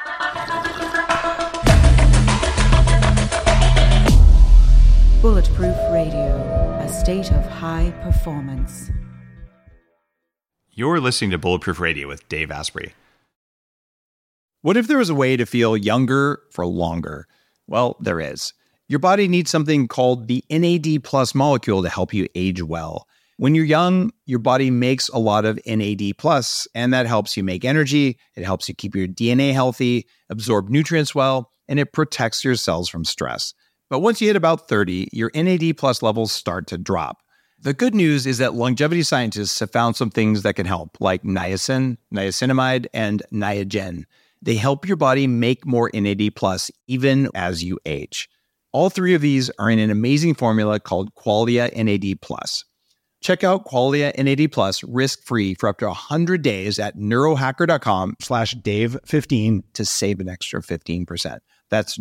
Bulletproof Radio, a state of high performance. You're listening to Bulletproof Radio with Dave Asprey. What if there was a way to feel younger for longer? Well, there is. Your body needs something called the NAD+ molecule to help you age well. When you're young, your body makes a lot of NAD+, and that helps you make energy, it helps you keep your DNA healthy, absorb nutrients well, and it protects your cells from stress. But once you hit about 30, your NAD+ levels start to drop. The good news is that longevity scientists have found some things that can help, like niacin, niacinamide, and Niagen. They help your body make more NAD+, even as you age. All three of these are in an amazing formula called Qualia NAD+. Check out Qualia NAD+ risk-free for up to 100 days at neurohacker.com/Dave15 to save an extra 15%. That's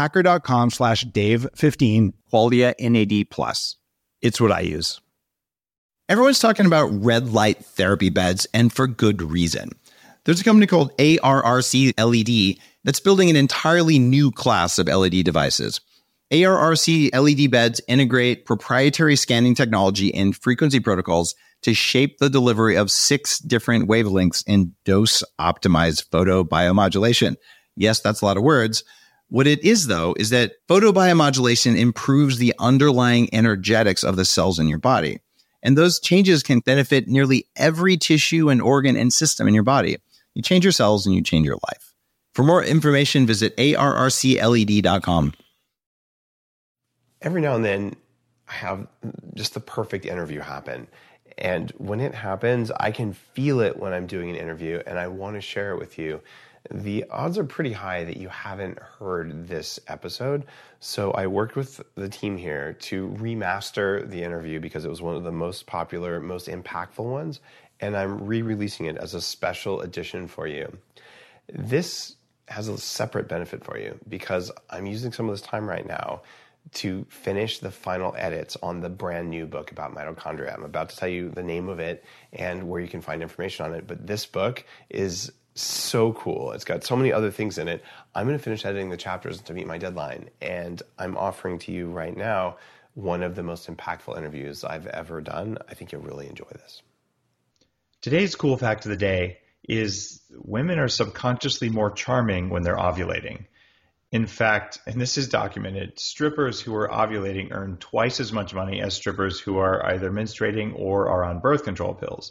neurohacker.com/Dave15, Qualia NAD+. It's what I use. Everyone's talking about red light therapy beds, and for good reason. There's a company called ARRC LED that's building an entirely new class of LED devices. ARRC LED beds integrate proprietary scanning technology and frequency protocols to shape the delivery of 6 different wavelengths in dose-optimized photobiomodulation. Yes, that's a lot of words. What it is, though, is that photobiomodulation improves the underlying energetics of the cells in your body. And those changes can benefit nearly every tissue and organ and system in your body. You change your cells and you change your life. For more information, visit arrcled.com. Every now and then, I have just the perfect interview happen. And when it happens, I can feel it when I'm doing an interview, and I want to share it with you. The odds are pretty high that you haven't heard this episode. So I worked with the team here to remaster the interview because it was one of the most popular, most impactful ones. And I'm re-releasing it as a special edition for you. This has a separate benefit for you because I'm using some of this time right now to finish the final edits on the brand new book about mitochondria. I'm about to tell you the name of it and where you can find information on it. But this book is so cool. It's got so many other things in it. I'm going to finish editing the chapters to meet my deadline. And I'm offering to you right now one of the most impactful interviews I've ever done. I think you'll really enjoy this. Today's cool fact of the day is women are subconsciously more charming when they're ovulating. In fact, and this is documented, strippers who are ovulating earn twice as much money as strippers who are either menstruating or are on birth control pills.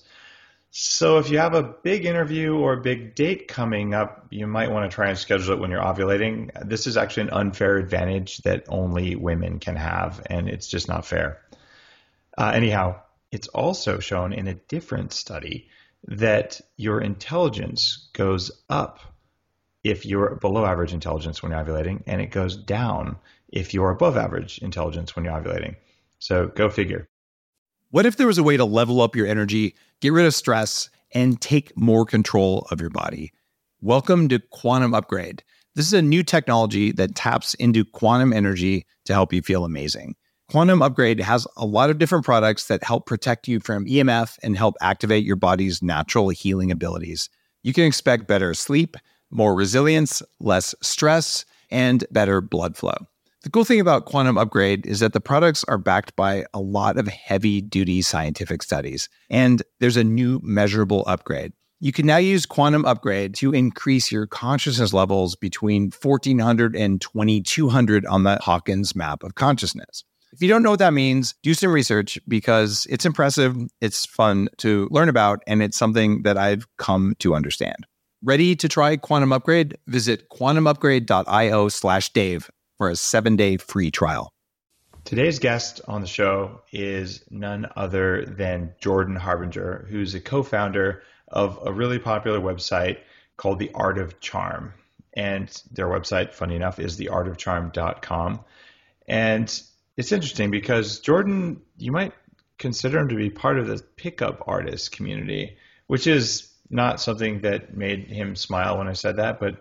So if you have a big interview or a big date coming up, you might want to try and schedule it when you're ovulating. This is actually an unfair advantage that only women can have, and it's just not fair. Anyhow, it's also shown in a different study that your intelligence goes up if you're below average intelligence when you're ovulating, and it goes down if you're above average intelligence when you're ovulating. So go figure. What if there was a way to level up your energy, get rid of stress, and take more control of your body? Welcome to Quantum Upgrade. This is a new technology that taps into quantum energy to help you feel amazing. Quantum Upgrade has a lot of different products that help protect you from EMF and help activate your body's natural healing abilities. You can expect better sleep, more resilience, less stress, and better blood flow. The cool thing about Quantum Upgrade is that the products are backed by a lot of heavy-duty scientific studies, and there's a new measurable upgrade. You can now use Quantum Upgrade to increase your consciousness levels between 1,400 and 2,200 on the Hawkins map of consciousness. If you don't know what that means, do some research because it's impressive, it's fun to learn about, and it's something that I've come to understand. Ready to try Quantum Upgrade? Visit quantumupgrade.io/Dave for a 7-day free trial. Today's guest on the show is none other than Jordan Harbinger, who's a co-founder of a really popular website called The Art of Charm. And their website, funny enough, is theartofcharm.com. And it's interesting because Jordan, you might consider him to be part of the pickup artist community, which is not something that made him smile when I said that, but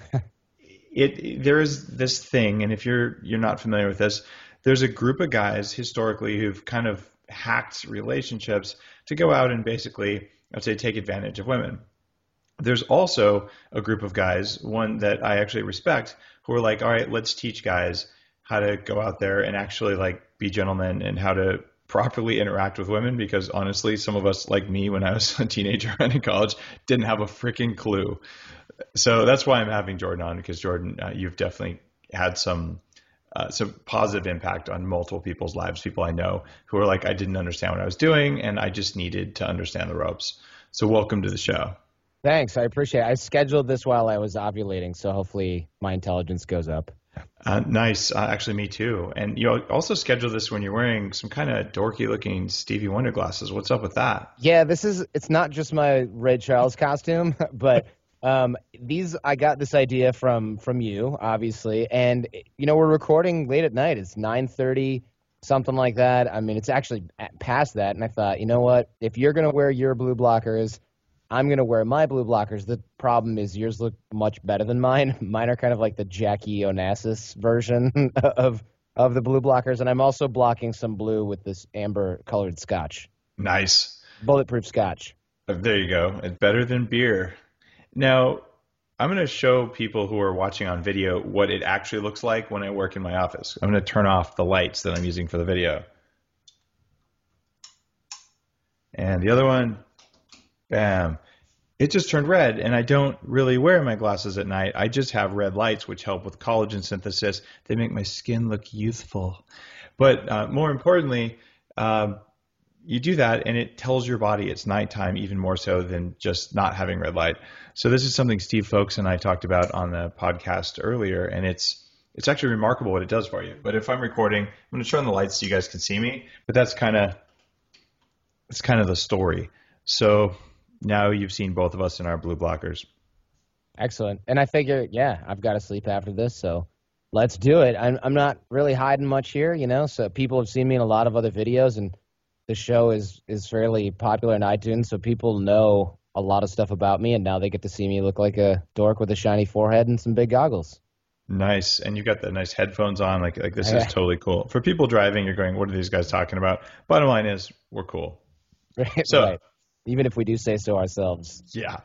there is this thing, and if you're not familiar with this, there's a group of guys historically who've kind of hacked relationships to go out and basically, I'd say, take advantage of women. There's also a group of guys, one that I actually respect, who are like, all right, let's teach guys how to go out there and actually like be gentlemen and how to properly interact with women, because honestly, some of us, like me when I was a teenager and in college, didn't have a freaking clue. So that's why I'm having Jordan on, because Jordan, you've definitely had some positive impact on multiple people's lives, people I know who are like, I didn't understand what I was doing and I just needed to understand the ropes. So welcome to the show. Thanks. I appreciate it. I scheduled this while I was ovulating, so hopefully my intelligence goes up. Nice. Actually, me too. And you also scheduled this when you're wearing some kind of dorky looking Stevie Wonder glasses. What's up with that? Yeah, it's not just my Ray Charles costume, but I got this idea from you, obviously. And, we're recording late at night. It's 9:30, something like that. I mean, it's actually past that. And I thought, you know what? If you're going to wear your blue blockers, I'm going to wear my blue blockers. The problem is yours look much better than mine. Mine are kind of like the Jackie Onassis version of the blue blockers. And I'm also blocking some blue with this amber colored scotch. Nice. Bulletproof scotch. There you go. It's better than beer. Now, I'm going to show people who are watching on video what it actually looks like when I work in my office. I'm going to turn off the lights that I'm using for the video. And the other one. Bam. It just turned red, and I don't really wear my glasses at night. I just have red lights, which help with collagen synthesis. They make my skin look youthful. But more importantly, you do that, and it tells your body it's nighttime even more so than just not having red light. So this is something Steve Folks and I talked about on the podcast earlier, and it's actually remarkable what it does for you. But if I'm recording, I'm going to turn on the lights so you guys can see me. But that's kind of the story. So now you've seen both of us in our blue blockers. Excellent. And I figure, I've got to sleep after this, so let's do it. I'm not really hiding much here, so people have seen me in a lot of other videos, and the show is fairly popular in iTunes, so people know a lot of stuff about me, and now they get to see me look like a dork with a shiny forehead and some big goggles. Nice. And you got the nice headphones on. Like this is totally cool. For people driving, you're going, what are these guys talking about? Bottom line is, we're cool. So, right. Even if we do say so ourselves. Yeah.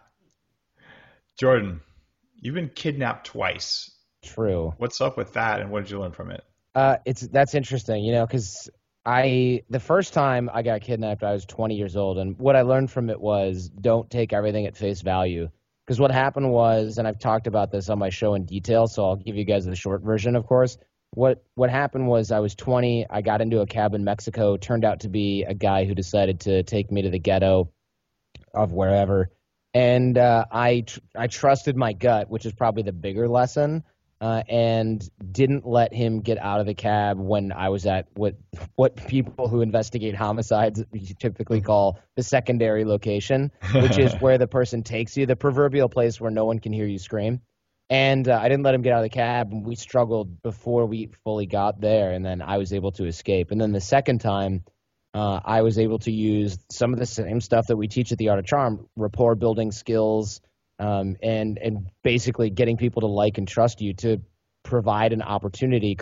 Jordan, you've been kidnapped twice. True. What's up with that, and what did you learn from it? That's interesting, because the first time I got kidnapped, I was 20 years old, and what I learned from it was don't take everything at face value. Because what happened was, and I've talked about this on my show in detail, so I'll give you guys the short version, of course. What happened was I was 20, I got into a cab in Mexico, turned out to be a guy who decided to take me to the ghetto of wherever. And I trusted my gut, which is probably the bigger lesson, and didn't let him get out of the cab when I was at what people who investigate homicides typically call the secondary location, which is where the person takes you, the proverbial place where no one can hear you scream. And I didn't let him get out of the cab, and we struggled before we fully got there, and then I was able to escape. And then the second time, I was able to use some of the same stuff that we teach at the Art of Charm, rapport building skills, and basically getting people to like and trust you to create an opportunity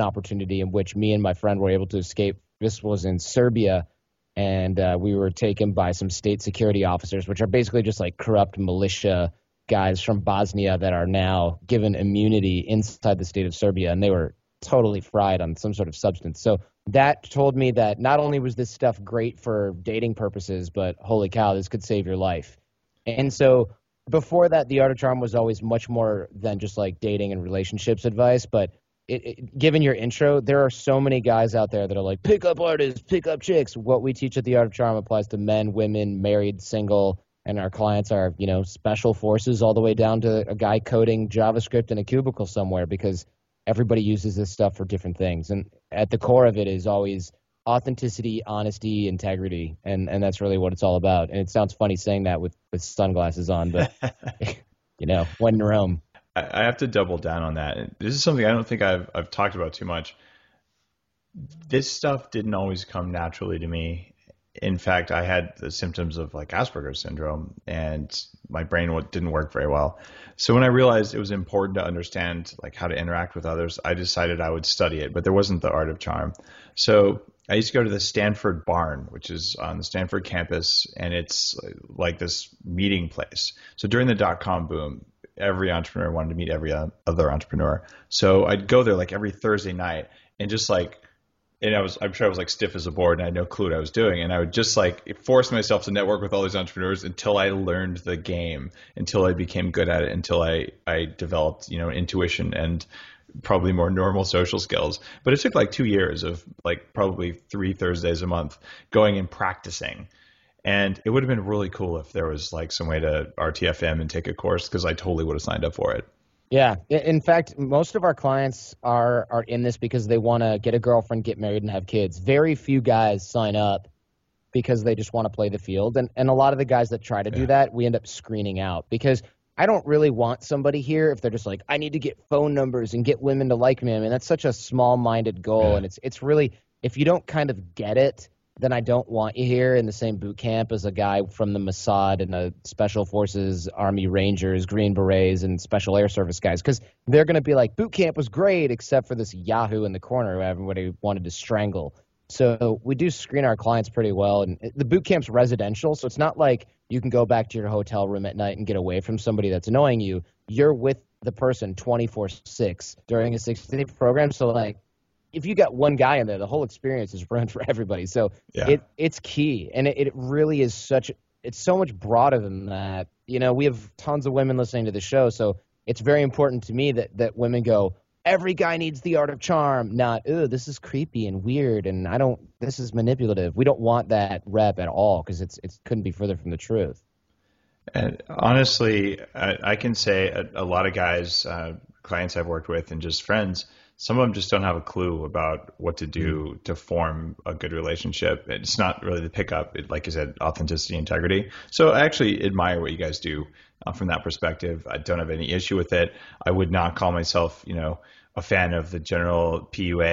in which me and my friend were able to escape. This was in Serbia, and we were taken by some state security officers, which are basically just like corrupt militia guys from Bosnia that are now given immunity inside the state of Serbia, and they were totally fried on some sort of substance. So that told me that not only was this stuff great for dating purposes, but holy cow, this could save your life. And so before that, the Art of Charm was always much more than just like dating and relationships advice. But given your intro, there are so many guys out there that are like, pick up artists, pick up chicks. What we teach at the Art of Charm applies to men, women, married, single, and our clients are, special forces all the way down to a guy coding JavaScript in a cubicle somewhere, because everybody uses this stuff for different things. And at the core of it is always authenticity, honesty, integrity. And that's really what it's all about. And it sounds funny saying that with sunglasses on, but, when in Rome. I have to double down on that. This is something I don't think I've talked about too much. This stuff didn't always come naturally to me. In fact, I had the symptoms of like Asperger's syndrome, and my brain didn't work very well. So when I realized it was important to understand like how to interact with others, I decided I would study it, but there wasn't the Art of Charm. So I used to go to the Stanford Barn, which is on the Stanford campus, and it's like this meeting place. So during the dot-com boom, every entrepreneur wanted to meet every other entrepreneur. So I'd go there like every Thursday night and just like, and I'm sure I was like stiff as a board and I had no clue what I was doing. And I would just like force myself to network with all these entrepreneurs until I learned the game, until I became good at it, until I developed, intuition and probably more normal social skills. But it took like 2 years of like probably 3 Thursdays a month going and practicing. And it would have been really cool if there was like some way to RTFM and take a course, because I totally would have signed up for it. Yeah. In fact, most of our clients are in this because they want to get a girlfriend, get married, and have kids. Very few guys sign up because they just want to play the field. And a lot of the guys that try to do that, we end up screening out, because I don't really want somebody here if they're just like, I need to get phone numbers and get women to like me. I mean, that's such a small-minded goal. And it's really, if you don't kind of get it, then I don't want you here in the same boot camp as a guy from the Mossad and the Special Forces, Army Rangers, Green Berets, and Special Air Service guys, because they're going to be like, boot camp was great, except for this Yahoo in the corner who everybody wanted to strangle. So we do screen our clients pretty well, and the boot camp's residential, so it's not like you can go back to your hotel room at night and get away from somebody that's annoying you. You're with the person 24/6 during a 60-day program, so like, if you got one guy in there, the whole experience is ruined for everybody. So it's key. And it really is it's so much broader than that. We have tons of women listening to the show. So it's very important to me that women go, every guy needs the art of charm, not, ooh, this is creepy and weird. And this is manipulative. We don't want that rep at all, because it couldn't be further from the truth. And honestly, I can say a lot of guys, clients I've worked with and just friends, some of them just don't have a clue about what to do to form a good relationship. It's not really the pickup, like you said, authenticity, integrity. So I actually admire what you guys do from that perspective. I don't have any issue with it. I would not call myself, a fan of the general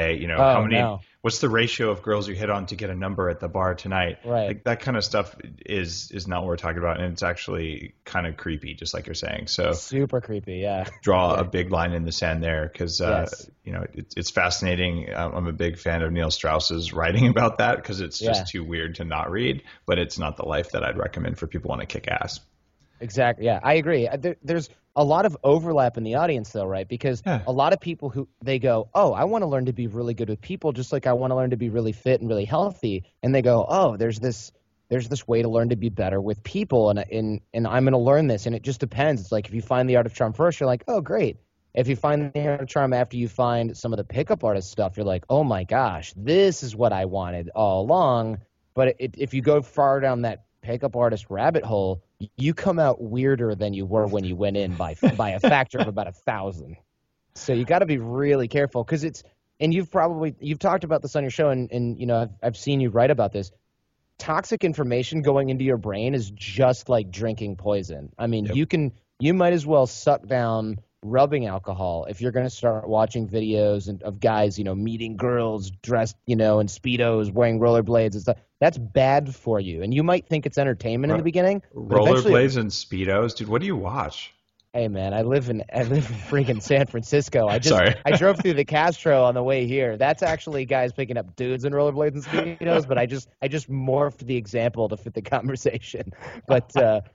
PUA. What's the ratio of girls you hit on to get a number at the bar tonight? Right. Like that kind of stuff is not what we're talking about, and it's actually kind of creepy, just like you're saying. So super creepy, yeah. Draw a big line in the sand there, because it's fascinating. I'm a big fan of Neil Strauss's writing about that, because it's just too weird to not read, but it's not the life that I'd recommend for people who want to kick ass. Exactly. Yeah, I agree. There's a lot of overlap in the audience, though, right? Because a lot of people who they go, oh, I want to learn to be really good with people, just like I want to learn to be really fit and really healthy. And they go, oh, there's this way to learn to be better with people, and I'm going to learn this. And it just depends. It's like if you find the art of charm first, you're like, oh, great. If you find the art of charm after you find some of the pickup artist stuff, you're like, oh my gosh, this is what I wanted all along. But if you go far down that pickup artist rabbit hole, you come out weirder than you were when you went in by a factor of about 1,000. So you got to be really careful, because and you've talked about this on your show, and I've seen you write about this. Toxic information going into your brain is just like drinking poison. I mean, you might as well suck down rubbing alcohol if you're going to start watching videos of guys, meeting girls dressed, in Speedos, wearing rollerblades and stuff. That's bad for you. And you might think it's entertainment in the beginning. Rollerblades and Speedos? Dude, what do you watch? Hey, man, I live in freaking San Francisco. I drove through the Castro on the way here. That's actually guys picking up dudes in rollerblades and Speedos, but I just morphed the example to fit the conversation. But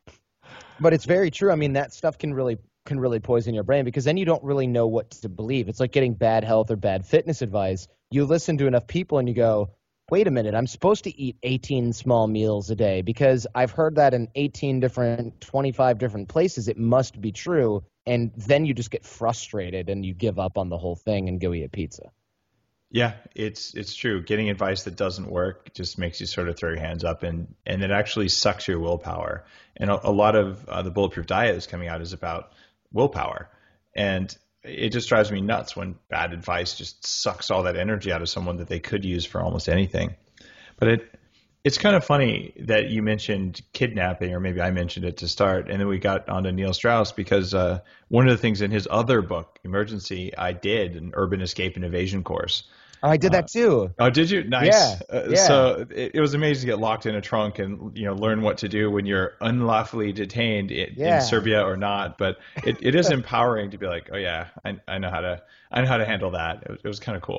it's very true. I mean, that stuff can really poison your brain, because then you don't really know what to believe. It's like getting bad health or bad fitness advice. You listen to enough people and you go, wait a minute, I'm supposed to eat 18 small meals a day because I've heard that in 25 different places. It must be true. And then you just get frustrated and you give up on the whole thing and go eat a pizza. Yeah, it's true. Getting advice that doesn't work just makes you sort of throw your hands up, and it actually sucks your willpower. And a lot of the Bulletproof Diet is coming out is about willpower. And it just drives me nuts when bad advice just sucks all that energy out of someone that they could use for almost anything. But it's kind of funny that you mentioned kidnapping, or maybe I mentioned it to start, and then we got onto Neil Strauss, because one of the things in his other book, Emergency, I did an urban escape and evasion course. Oh, I did that too. Oh, did you? Nice. Yeah. So it was amazing to get locked in a trunk and learn what to do when you're unlawfully detained in Serbia or not. But it is empowering to be like, oh yeah, I know how to handle that. It was kind of cool.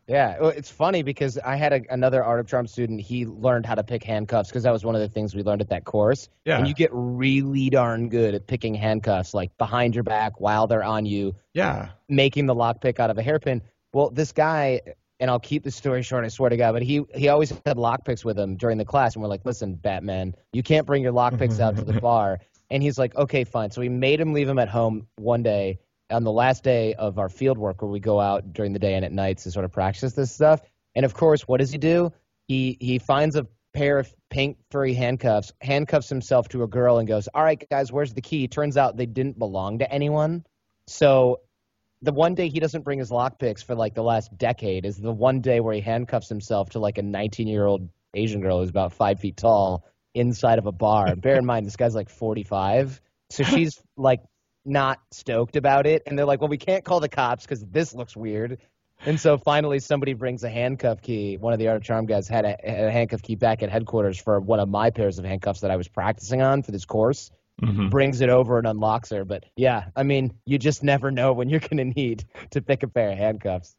Yeah, well, it's funny because I had another Art of Charm student. He learned how to pick handcuffs because that was one of the things we learned at that course. Yeah. And you get really darn good at picking handcuffs, like behind your back while they're on you, Yeah. making the lockpick out of a hairpin. Well, this guy, and I'll keep the story short, I swear to God, but he always had lockpicks with him during the class. And we're like, listen, Batman, you can't bring your lockpicks out to the bar. And he's like, okay, fine. So we made him leave them at home one day on the last day of our field work where we go out during the day and at nights to sort of practice this stuff. And of course, what does he do? He finds a pair of pink furry handcuffs, handcuffs himself to a girl and goes, all right, guys, where's the key? Turns out they didn't belong to anyone. So the one day he doesn't bring his lockpicks for like the last decade is the one day where he handcuffs himself to like a 19-year-old Asian girl who's about 5 feet tall inside of a bar. Bear in mind, this guy's like 45. So she's like not stoked about it. And they're like, well, we can't call the cops because this looks weird. And so finally somebody brings a handcuff key. One of the Art of Charm guys had a handcuff key back at headquarters for one of my pairs of handcuffs that I was practicing on for this course. Mm-hmm. Brings it over and unlocks her. But yeah, I mean, you just never know when you're going to need to pick a pair of handcuffs.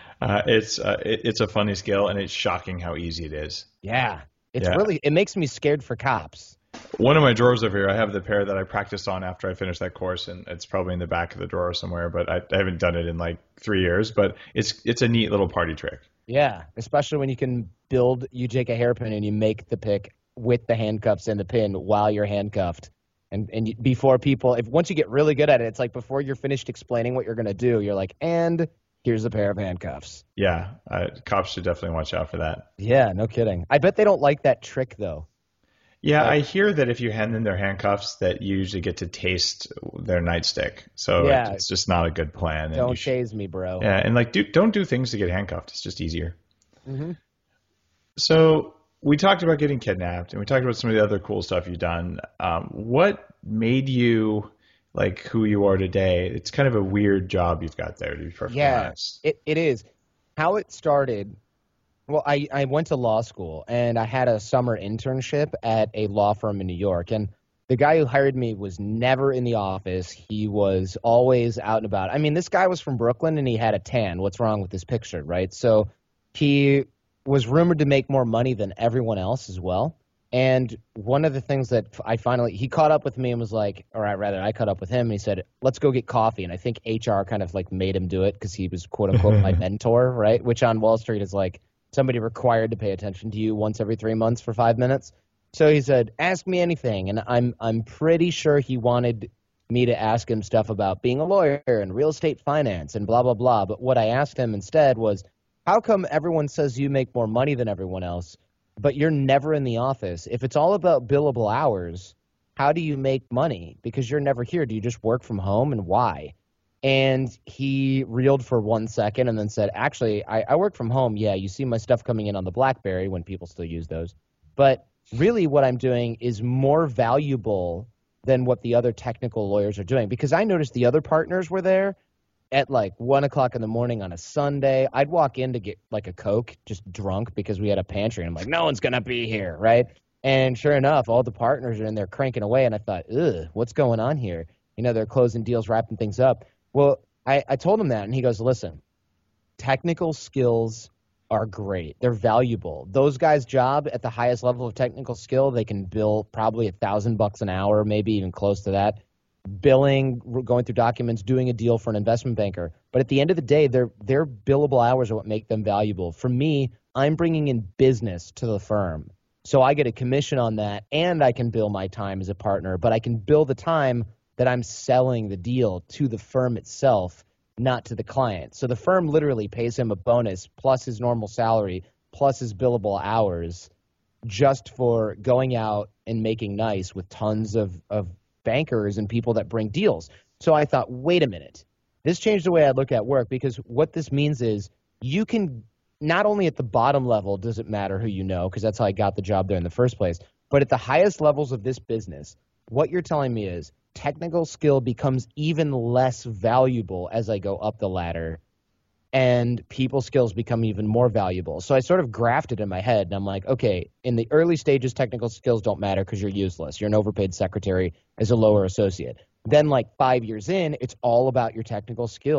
It's a funny skill, and it's shocking how easy it is. Yeah. It makes me scared for cops. One of my drawers over here, I have the pair that I practiced on after I finished that course, and it's probably in the back of the drawer somewhere, but I haven't done it in like 3 years, but it's a neat little party trick. Yeah, especially when you take a hairpin and you make the pick with the handcuffs and the pin while you're handcuffed. And before people, once you get really good at it, it's like before you're finished explaining what you're going to do, you're like, and here's a pair of handcuffs. Yeah, cops should definitely watch out for that. Yeah, no kidding. I bet they don't like that trick, though. Yeah, I hear that if you hand them their handcuffs, that you usually get to taste their nightstick. So yeah, it's just not a good plan. Don't chase me, bro. Yeah, and like, don't do things to get handcuffed. It's just easier. Mm-hmm. So we talked about getting kidnapped, and we talked about some of the other cool stuff you've done. What made you like who you are today? It's kind of a weird job you've got there, to be perfectly honest. It is. How it started, well, I went to law school, and I had a summer internship at a law firm in New York, and the guy who hired me was never in the office. He was always out and about. I mean, this guy was from Brooklyn, and he had a tan. What's wrong with this picture, right? So he was rumored to make more money than everyone else as well. And one of the things that he caught up with me and was like, or rather I caught up with him and he said, let's go get coffee. And I think HR kind of like made him do it because he was quote unquote my mentor, right? Which on Wall Street is like somebody required to pay attention to you once every 3 months for 5 minutes. So he said, ask me anything. And I'm pretty sure he wanted me to ask him stuff about being a lawyer and real estate finance and blah, blah, blah. But what I asked him instead was, how come everyone says you make more money than everyone else, but you're never in the office? If it's all about billable hours, how do you make money? Because you're never here. Do you just work from home, and why? And he reeled for 1 second and then said, actually, I work from home. Yeah, you see my stuff coming in on the BlackBerry when people still use those. But really what I'm doing is more valuable than what the other technical lawyers are doing, because I noticed the other partners were there at like 1 o'clock in the morning on a Sunday. I'd walk in to get like a Coke, just drunk because we had a pantry. And I'm like, no one's going to be here, right? And sure enough, all the partners are in there cranking away. And I thought, what's going on here? You know, they're closing deals, wrapping things up. Well, I told him that, and he goes, listen, technical skills are great. They're valuable. Those guys' job at the highest level of technical skill, they can bill probably $1,000 an hour, maybe even close to that. Billing, going through documents, doing a deal for an investment banker. But at the end of the day, their billable hours are what make them valuable. For me, I'm bringing in business to the firm. So I get a commission on that, and I can bill my time as a partner, but I can bill the time that I'm selling the deal to the firm itself, not to the client. So the firm literally pays him a bonus plus his normal salary plus his billable hours just for going out and making nice with tons of bankers and people that bring deals. So I thought, wait a minute, this changed the way I look at work, because what this means is you can not only at the bottom level, does it matter who you know, because that's how I got the job there in the first place, but at the highest levels of this business, what you're telling me is technical skill becomes even less valuable as I go up the ladder, and people skills become even more valuable. So I sort of grafted in my head, and I'm like, okay, in the early stages, technical skills don't matter because you're useless. You're an overpaid secretary as a lower associate. Then like 5 years in, it's all about your technical skills.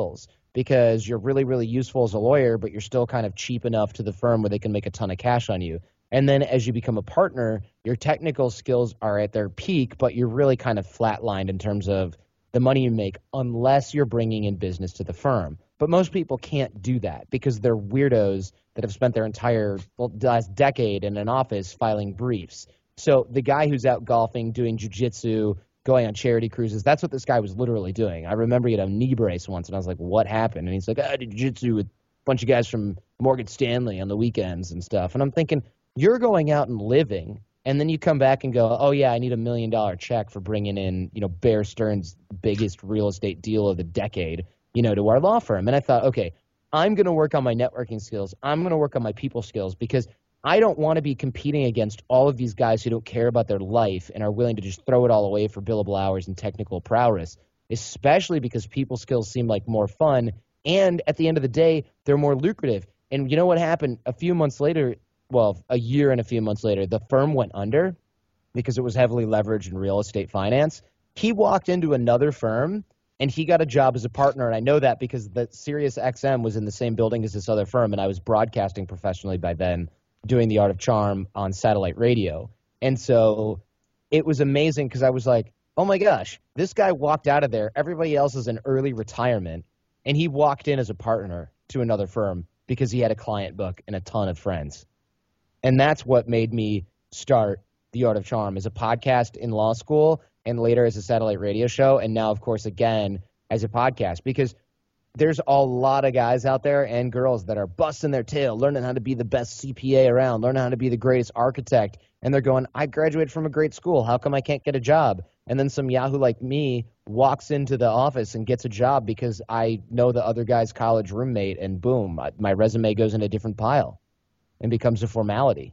because you're really, really useful as a lawyer, but you're still kind of cheap enough to the firm where they can make a ton of cash on you. And then as you become a partner, your technical skills are at their peak, but you're really kind of flatlined in terms of the money you make unless you're bringing in business to the firm. But most people can't do that because they're weirdos that have spent their entire last decade in an office filing briefs. So the guy who's out golfing, doing jiu-jitsu, going on charity cruises, that's what this guy was literally doing. I remember he had a knee brace once, and I was like, what happened? And he's like, I did jiu-jitsu with a bunch of guys from Morgan Stanley on the weekends and stuff. And I'm thinking, you're going out and living, and then you come back and go, oh, yeah, I need $1 million check for bringing in, Bear Stearns' biggest real estate deal of the decade, to our law firm. And I thought, okay, I'm going to work on my networking skills. I'm going to work on my people skills because I don't want to be competing against all of these guys who don't care about their life and are willing to just throw it all away for billable hours and technical prowess, especially because people skills seem like more fun. And at the end of the day, they're more lucrative. And you know what happened a few months later? Well, a year and a few months later, the firm went under because it was heavily leveraged in real estate finance. He walked into another firm and he got a job as a partner. And I know that because the Sirius XM was in the same building as this other firm. And I was broadcasting professionally by then, doing The Art of Charm on satellite radio. And so it was amazing because I was like, oh my gosh, this guy walked out of there. Everybody else is in early retirement. And he walked in as a partner to another firm because he had a client book and a ton of friends. And that's what made me start The Art of Charm as a podcast in law school and later as a satellite radio show. And now, of course, again, as a podcast, because there's a lot of guys out there and girls that are busting their tail, learning how to be the best CPA around, learning how to be the greatest architect. And they're going, I graduated from a great school. How come I can't get a job? And then some Yahoo like me walks into the office and gets a job because I know the other guy's college roommate, and boom, my resume goes in a different pile and becomes a formality.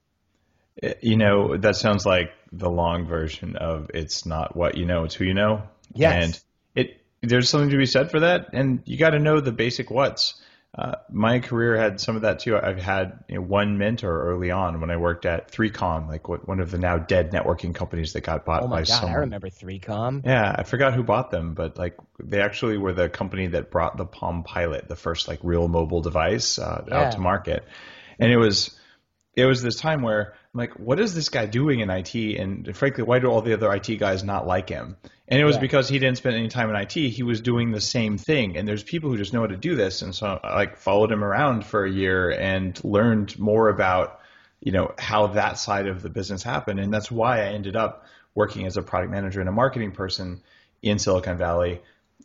That sounds like the long version of it's not what you know, it's who you know. Yes. And there's something to be said for that. And you got to know the basic what's. My career had some of that too. I've had one mentor early on when I worked at 3Com, like one of the now dead networking companies that got bought by someone. I remember 3Com. Yeah, I forgot who bought them, but they actually were the company that brought the Palm Pilot, the first real mobile device out to market. And it was this time where I'm like, what is this guy doing in IT? And frankly, why do all the other IT guys not like him? And it was because he didn't spend any time in IT. He was doing the same thing. And there's people who just know how to do this. And so I followed him around for a year and learned more about, how that side of the business happened. And that's why I ended up working as a product manager and a marketing person in Silicon Valley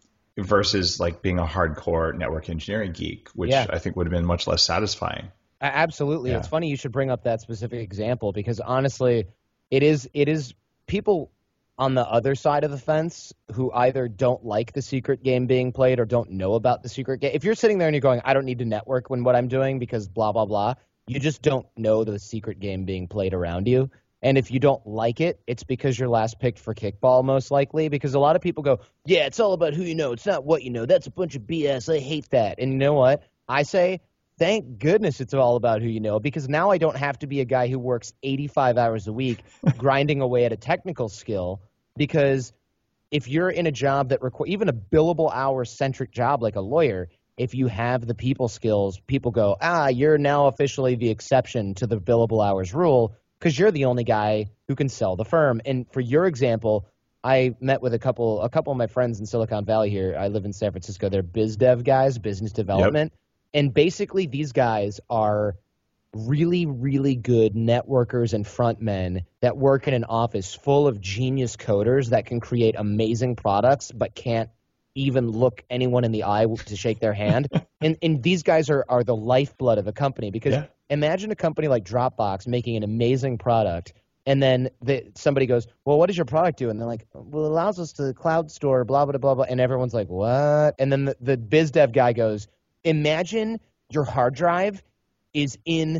versus being a hardcore network engineering geek, which I think would have been much less satisfying. Absolutely. Yeah. It's funny you should bring up that specific example because honestly, it is people on the other side of the fence who either don't like the secret game being played or don't know about the secret game. If you're sitting there and you're going, I don't need to network when what I'm doing because blah, blah, blah, you just don't know the secret game being played around you. And if you don't like it, it's because you're last picked for kickball most likely, because a lot of people go, yeah, it's all about who you know. It's not what you know. That's a bunch of BS. I hate that. And you know what? I say, thank goodness it's all about who you know, because now I don't have to be a guy who works 85 hours a week grinding away at a technical skill, because if you're in a job that requires even a billable hour centric job like a lawyer, if you have the people skills, people go, you're now officially the exception to the billable hours rule because you're the only guy who can sell the firm. And for your example, I met with a couple of my friends in Silicon Valley here. I live in San Francisco. They're biz dev guys, business development. Yep. And basically these guys are really, really good networkers and front men that work in an office full of genius coders that can create amazing products but can't even look anyone in the eye to shake their hand. And these guys are the lifeblood of a company, because imagine a company like Dropbox making an amazing product, and then somebody goes, well, what does your product do? And they're like, well, it allows us to cloud store, blah, blah, blah, blah. And everyone's like, what? And then the biz dev guy goes, imagine your hard drive is in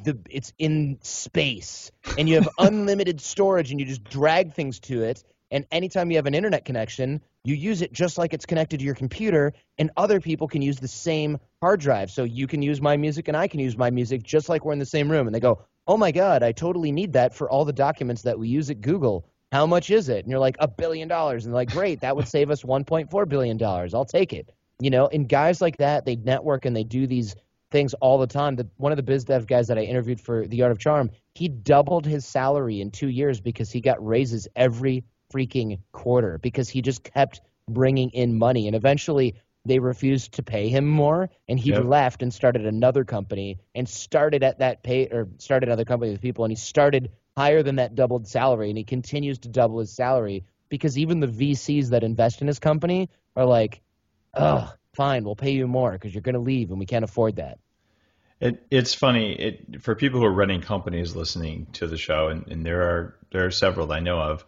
space, and you have unlimited storage, and you just drag things to it. And anytime you have an internet connection, you use it just like it's connected to your computer, and other people can use the same hard drive. So you can use my music and I can use my music just like we're in the same room. And they go, oh my God, I totally need that for all the documents that we use at Google. How much is it? And you're like, $1 billion. And they're like, great, that would save us $1.4 billion. I'll take it. And guys like that, they network and they do these things all the time. One of the biz dev guys that I interviewed for The Art of Charm, he doubled his salary in 2 years because he got raises every freaking quarter because he just kept bringing in money. And eventually they refused to pay him more, and he left and started another company and started at that started another company with people, and he started higher than that doubled salary, and he continues to double his salary because even the VCs that invest in his company are like, oh, fine, we'll pay you more because you're going to leave and we can't afford that. It's funny for people who are running companies listening to the show, and there are several that I know of.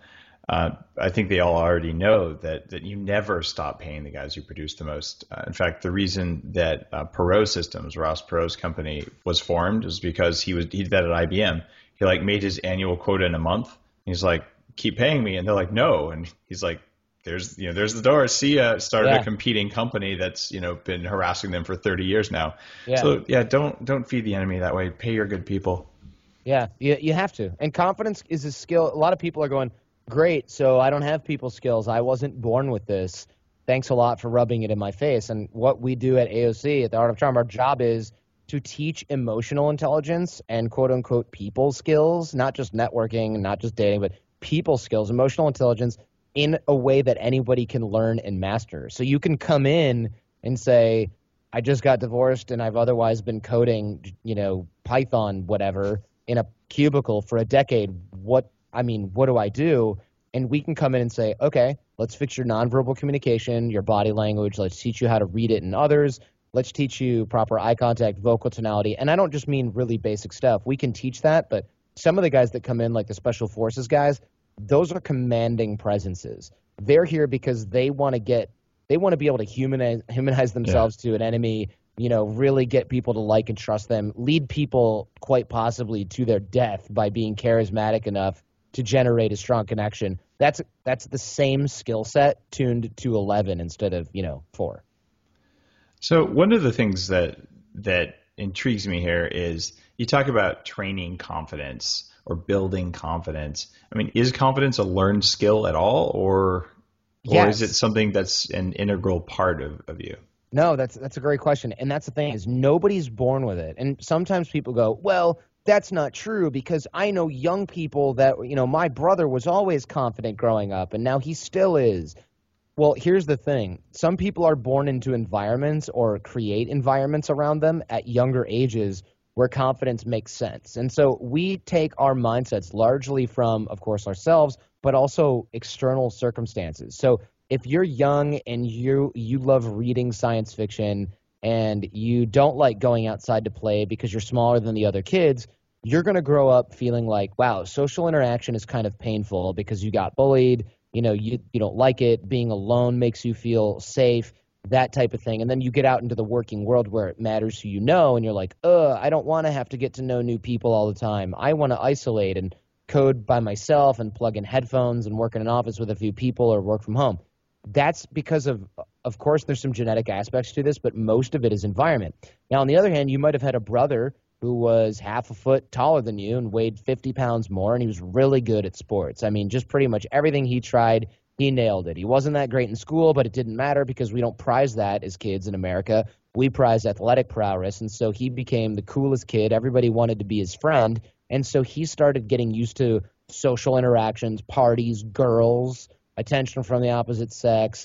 I think they all already know that you never stop paying the guys who produce the most. In fact, the reason that Perot Systems, Ross Perot's company, was formed is because he did that at IBM. He made his annual quota in a month. He's like, keep paying me, and they're like, no, and he's like, there's the door. See ya. Started a competing company that's been harassing them for 30 years now. Yeah. So don't feed the enemy that way. Pay your good people. Yeah, you have to. And confidence is a skill. A lot of people are going, great, so I don't have people skills. I wasn't born with this. Thanks a lot for rubbing it in my face. And what we do at AOC, at the Art of Charm, our job is to teach emotional intelligence and quote-unquote people skills, not just networking, not just dating, but people skills, emotional intelligence in a way that anybody can learn and master. So you can come in and say, I just got divorced and I've otherwise been coding, Python, whatever, in a cubicle for a decade. What do I do? And we can come in and say, okay, let's fix your nonverbal communication, your body language. Let's teach you how to read it in others. Let's teach you proper eye contact, vocal tonality. And I don't just mean really basic stuff. We can teach that, but some of the guys that come in, like the special forces guys, those are commanding presences. They're here because they want to be able to humanize themselves to an enemy, really get people to like and trust them, lead people quite possibly to their death by being charismatic enough to generate a strong connection. That's the same skill set tuned to 11 instead of 4. So one of the things that intrigues me here is you talk about training confidence or building confidence. I mean, is confidence a learned skill at all, or is it something that's an integral part of you? No, that's a great question. And that's the thing, is nobody's born with it. And sometimes people go, well, that's not true because I know young people that, my brother was always confident growing up and now he still is. Well, here's the thing. Some people are born into environments or create environments around them at younger ages where confidence makes sense. And so we take our mindsets largely from, of course, ourselves, but also external circumstances. So if you're young and you love reading science fiction and you don't like going outside to play because you're smaller than the other kids, you're going to grow up feeling like, wow, social interaction is kind of painful because you got bullied, you don't like it, being alone makes you feel safe, that type of thing. And then you get out into the working world where it matters who you know, and you're like, I don't want to have to get to know new people all the time. I want to isolate and code by myself and plug in headphones and work in an office with a few people or work from home. That's because of course, there's some genetic aspects to this, but most of it is environment. Now, on the other hand, you might have had a brother who was half a foot taller than you and weighed 50 pounds more, and he was really good at sports. I mean, just pretty much everything he tried, he nailed it. He wasn't that great in school, but it didn't matter because we don't prize that as kids in America. We prize athletic prowess, and so he became the coolest kid. Everybody wanted to be his friend, and so he started getting used to social interactions, parties, girls, attention from the opposite sex,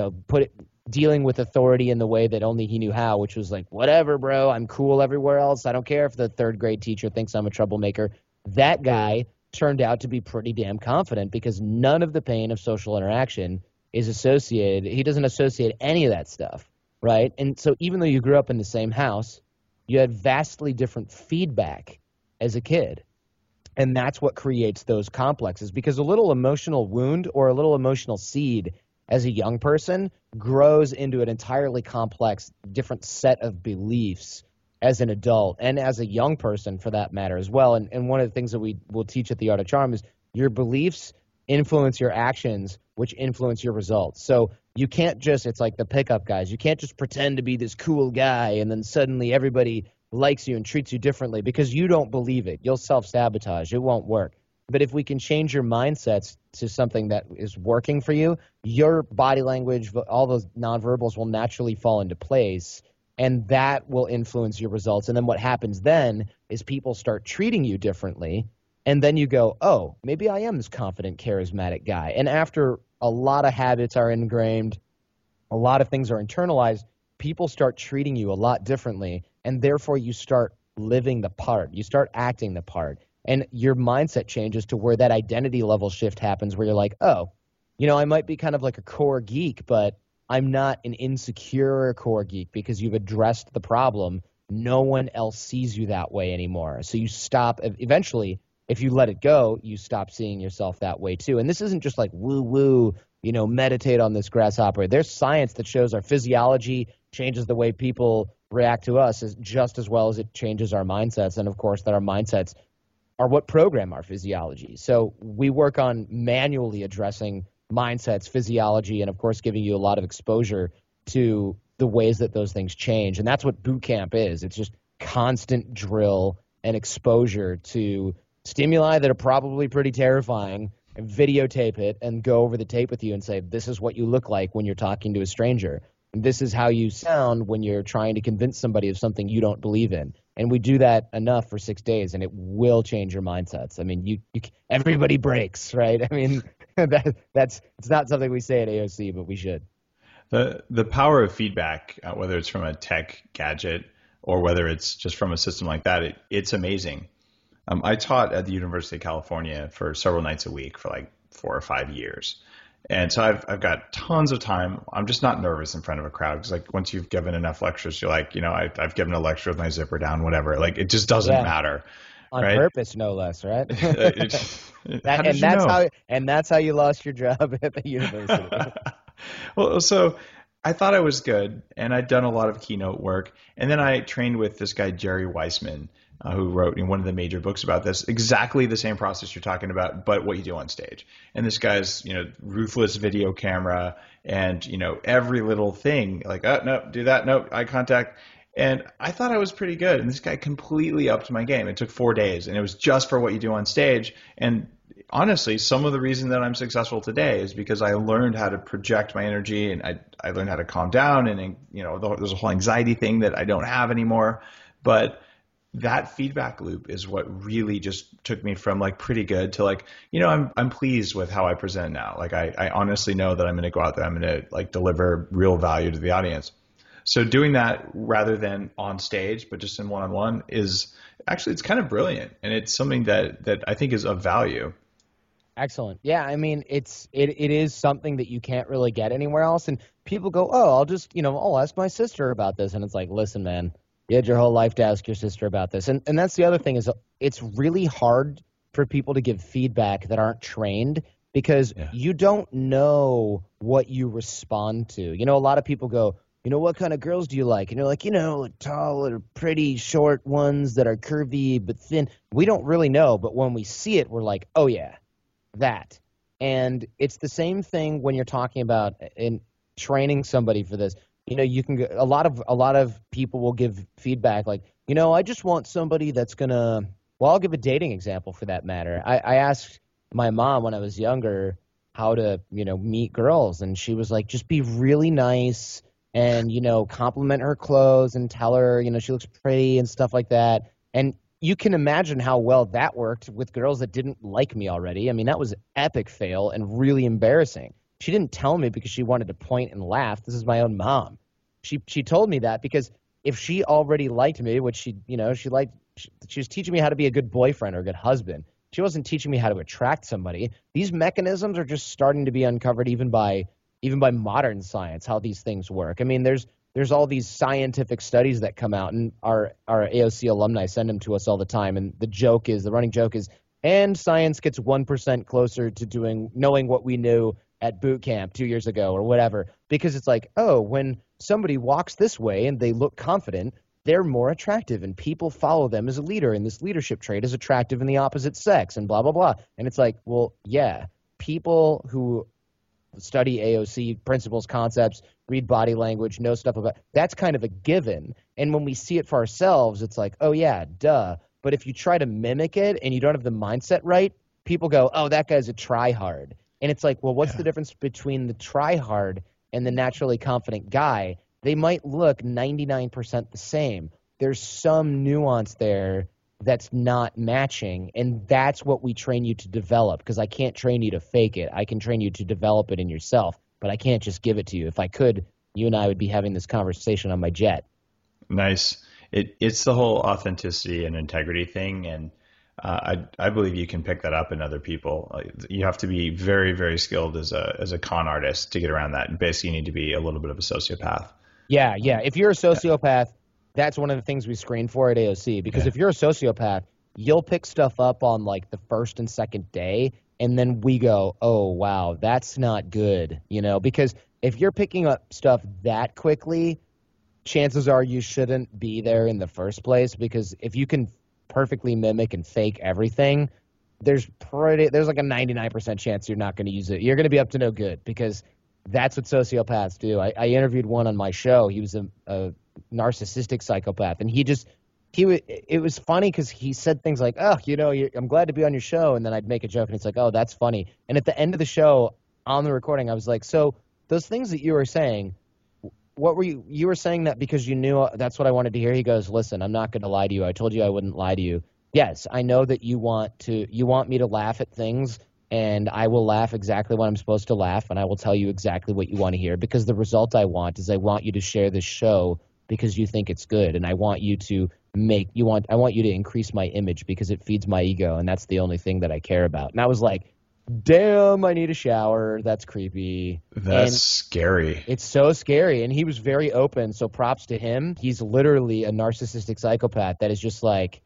dealing with authority in the way that only he knew how, which was like, whatever, bro, I'm cool everywhere else. I don't care if the third grade teacher thinks I'm a troublemaker. That guy turned out to be pretty damn confident because none of the pain of social interaction is associated. He doesn't associate any of that stuff, right? And so even though you grew up in the same house, you had vastly different feedback as a kid. And that's what creates those complexes, because a little emotional wound or a little emotional seed as a young person grows into an entirely complex, different set of beliefs as an adult and as a young person for that matter as well. And one of the things that we will teach at the Art of Charm is your beliefs influence your actions, which influence your results. So you can't just, it's like the pickup guys, you can't just pretend to be this cool guy and then suddenly everybody likes you and treats you differently because you don't believe it. You'll self-sabotage. It won't work. But if we can change your mindsets to something that is working for you, your body language, all those nonverbals will naturally fall into place, and that will influence your results. And then what happens then is people start treating you differently, and then you go, oh, maybe I am this confident, charismatic guy. And after a lot of habits are ingrained, a lot of things are internalized, people start treating you a lot differently, and therefore you start living the part. You start acting the part. And your mindset changes to where that identity level shift happens, where you're like, oh, I might be kind of like a core geek, but I'm not an insecure core geek because you've addressed the problem. No one else sees you that way anymore. So you stop eventually. If you let it go, you stop seeing yourself that way too. And this isn't just like woo-woo, meditate on this grasshopper. There's science that shows our physiology changes the way people react to us just as well as it changes our mindsets. And of course, that our mindsets are what program our physiology. So we work on manually addressing mindsets, physiology, and of course, giving you a lot of exposure to the ways that those things change. And that's what boot camp is. It's just constant drill and exposure to stimuli that are probably pretty terrifying, and videotape it and go over the tape with you and say, this is what you look like when you're talking to a stranger. And this is how you sound when you're trying to convince somebody of something you don't believe in. And we do that enough for 6 days, and it will change your mindsets. I mean, everybody breaks, right? I mean, it's not something we say at AOC, but we should. The power of feedback, whether it's from a tech gadget or whether it's just from a system like that, it's amazing. I taught at the University of California for several nights a week for like 4 or 5 years. And so I've got tons of time. I'm just not nervous in front of a crowd because like once you've given enough lectures, you're like, I've given a lecture with my zipper down, whatever. Like it just doesn't matter. On right? purpose, no less, right? That's how you lost your job at the university. Well, so I thought I was good, and I'd done a lot of keynote work, and then I trained with this guy Jerry Weissman, who wrote one of the major books about this, exactly the same process you're talking about, but what you do on stage. And this guy's, ruthless video camera and, every little thing like, oh, no, do that. No, eye contact. And I thought I was pretty good. And this guy completely upped my game. It took 4 days, and it was just for what you do on stage. And honestly, some of the reason that I'm successful today is because I learned how to project my energy, and I learned how to calm down. And, there's a whole anxiety thing that I don't have anymore. But that feedback loop is what really just took me from like pretty good to like, I'm pleased with how I present now. Like I honestly know that I'm going to go out there, I'm going to like deliver real value to the audience. So doing that rather than on stage, but just in one-on-one is actually, it's kind of brilliant. And it's something that I think is of value. Excellent. Yeah. I mean, it is something that you can't really get anywhere else. And people go, oh, I'll just, I'll ask my sister about this. And it's like, listen, man, you had your whole life to ask your sister about this. And that's the other thing is it's really hard for people to give feedback that aren't trained because you don't know what you respond to. A lot of people go, what kind of girls do you like? And you're like, tall or pretty short ones that are curvy but thin. We don't really know. But when we see it, we're like, oh, yeah, that. And it's the same thing when you're talking about in training somebody for this. You can a lot of people will give feedback like, I just want somebody that's gonna. Well, I'll give a dating example for that matter. I asked my mom when I was younger how to meet girls, and she was like, just be really nice and compliment her clothes and tell her she looks pretty and stuff like that. And you can imagine how well that worked with girls that didn't like me already. I mean, that was an epic fail and really embarrassing. She didn't tell me because she wanted to point and laugh. This is my own mom. She told me that because if she already liked me, which she was teaching me how to be a good boyfriend or a good husband. She wasn't teaching me how to attract somebody. These mechanisms are just starting to be uncovered even by modern science, how these things work. I mean, there's all these scientific studies that come out, and our AOC alumni send them to us all the time. And the running joke is, and science gets 1% closer to knowing what we knew at boot camp 2 years ago or whatever, because it's like, oh, when somebody walks this way and they look confident, they're more attractive and people follow them as a leader, and this leadership trait is attractive in the opposite sex and blah, blah, blah. And it's like, well, yeah, people who study AOC principles, concepts, read body language, know stuff about that's kind of a given. And when we see it for ourselves, it's like, oh yeah, duh. But if you try to mimic it and you don't have the mindset right, people go, oh, that guy's a try-hard. And it's like, well, what's the difference between the try-hard and the naturally confident guy? They might look 99% the same. There's some nuance there that's not matching, and that's what we train you to develop, because I can't train you to fake it. I can train you to develop it in yourself, but I can't just give it to you. If I could, you and I would be having this conversation on my jet. Nice. It's the whole authenticity and integrity thing, and I believe you can pick that up in other people. You have to be very, very skilled as a con artist to get around that. And basically, you need to be a little bit of a sociopath. Yeah. If you're a sociopath, that's one of the things we screen for at AOC. Because if you're a sociopath, you'll pick stuff up on like the first and second day, and then we go, oh, wow, that's not good. Because if you're picking up stuff that quickly, chances are you shouldn't be there in the first place, because if you can perfectly mimic and fake everything, there's like a 99% chance you're not going to use it. You're going to be up to no good, because that's what sociopaths do. I interviewed one on my show. He was a narcissistic psychopath, and it was funny because he said things like, oh, I'm glad to be on your show, and then I'd make a joke and it's like, oh, that's funny. And at the end of the show on the recording, I was like, so those things that you were saying, what were you were saying that because you knew that's what I wanted to hear? He goes, listen, I'm not going to lie to you. I told you I wouldn't lie to you. Yes, I know that you want me to laugh at things, and I will laugh exactly when I'm supposed to laugh, and I will tell you exactly what you want to hear, because the result I want is I want you to share this show because you think it's good, and I want you to increase my image because it feeds my ego, and that's the only thing that I care about. And I was like, damn, I need a shower. That's creepy. That's scary. It's so scary. And he was very open. So props to him. He's literally a narcissistic psychopath that is just like,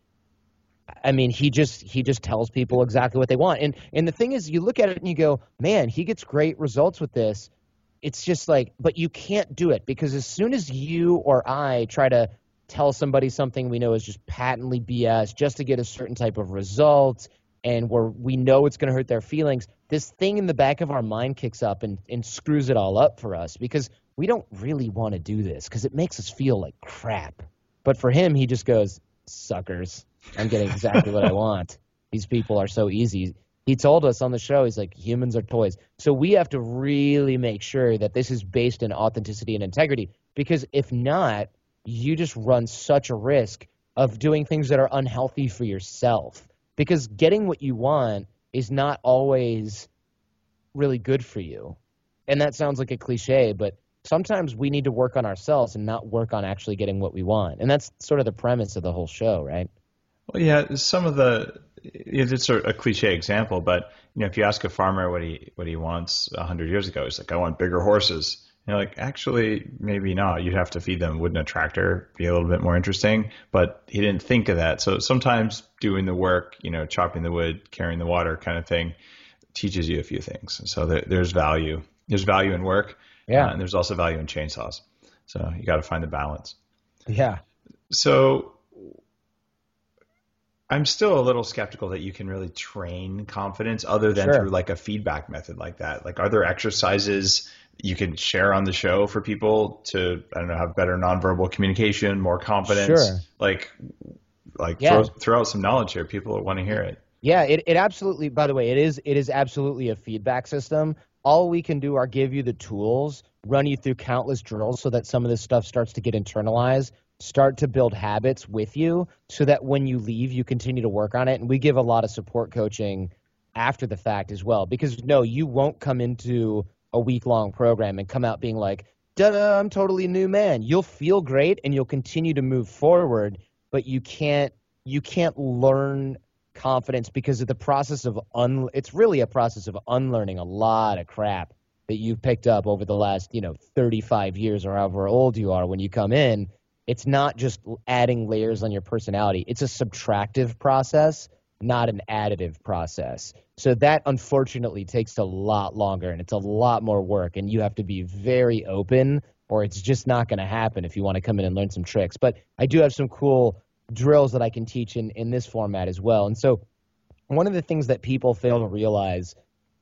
I mean, he just tells people exactly what they want. And the thing is, you look at it and you go, man, he gets great results with this. It's just like, but you can't do it, because as soon as you or I try to tell somebody something we know is just patently BS just to get a certain type of result, and we know it's going to hurt their feelings, this thing in the back of our mind kicks up and screws it all up for us, because we don't really want to do this because it makes us feel like crap. But for him, he just goes, suckers, I'm getting exactly what I want. These people are so easy. He told us on the show, he's like, humans are toys. So we have to really make sure that this is based in authenticity and integrity, because if not, you just run such a risk of doing things that are unhealthy for yourself. Because getting what you want is not always really good for you. And that sounds like a cliche, but sometimes we need to work on ourselves and not work on actually getting what we want. And that's sort of the premise of the whole show, right? Well, yeah, it's a cliche example, but if you ask a farmer what he wants 100 years ago, he's like, I want bigger horses. You're like, actually, maybe not. You'd have to feed them. Wouldn't a tractor be a little bit more interesting? But he didn't think of that. So sometimes doing the work, chopping the wood, carrying the water kind of thing teaches you a few things. So there's value. There's value in work. Yeah. And there's also value in chainsaws. So you got to find the balance. Yeah. So I'm still a little skeptical that you can really train confidence other than through like a feedback method like that. Like, are there exercises you can share on the show for people to, have better nonverbal communication, more confidence? Sure. Like throw out some knowledge here. People want to hear it. Yeah, it absolutely, by the way, it is absolutely a feedback system. All we can do are give you the tools, run you through countless drills so that some of this stuff starts to get internalized, start to build habits with you so that when you leave, you continue to work on it. And we give a lot of support coaching after the fact as well, because no, you won't come into a week-long program and come out being like, da-da, I'm totally a new man. You'll feel great and you'll continue to move forward, but you can't learn confidence because of the process of it's really a process of unlearning a lot of crap that you've picked up over the last 35 years or however old you are when you come in. It's not just adding layers on your personality. It's a subtractive process, not an additive process. So that unfortunately takes a lot longer and it's a lot more work, and you have to be very open or it's just not going to happen if you want to come in and learn some tricks. But I do have some cool drills that I can teach in this format as well. And so one of the things that people fail to realize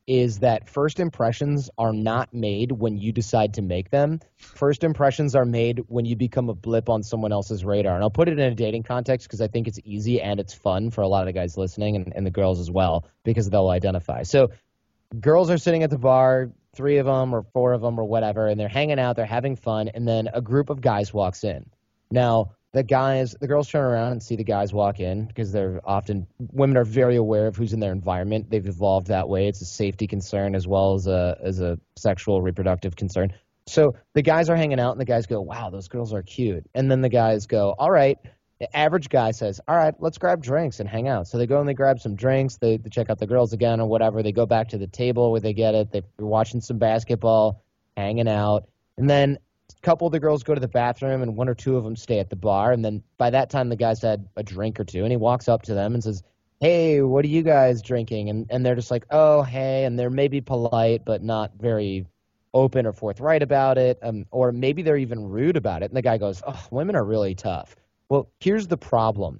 is that first impressions are not made when you decide to make them. First impressions are made when you become a blip on someone else's radar. And I'll put it in a dating context because I think it's easy and it's fun for a lot of the guys listening and the girls as well, because they'll identify. So girls are sitting at the bar, 3 of them or 4 of them or whatever, and they're hanging out, they're having fun, and then a group of guys walks in. Now, the girls turn around and see the guys walk in because women are very aware of who's in their environment. They've evolved that way. It's a safety concern as well as a sexual reproductive concern. So the guys are hanging out and the guys go, wow, those girls are cute. And then the guys go, all right. The average guy says, all right, let's grab drinks and hang out. So they go and they grab some drinks. They check out the girls again or whatever. They go back to the table where they get it. They're watching some basketball, hanging out. And then couple of the girls go to the bathroom and 1 or 2 of them stay at the bar. And then by that time, the guy's had a drink or 2 and he walks up to them and says, hey, what are you guys drinking? And they're just like, oh, hey. And they're maybe polite, but not very open or forthright about it. Or maybe they're even rude about it. And the guy goes, oh, women are really tough. Well, here's the problem.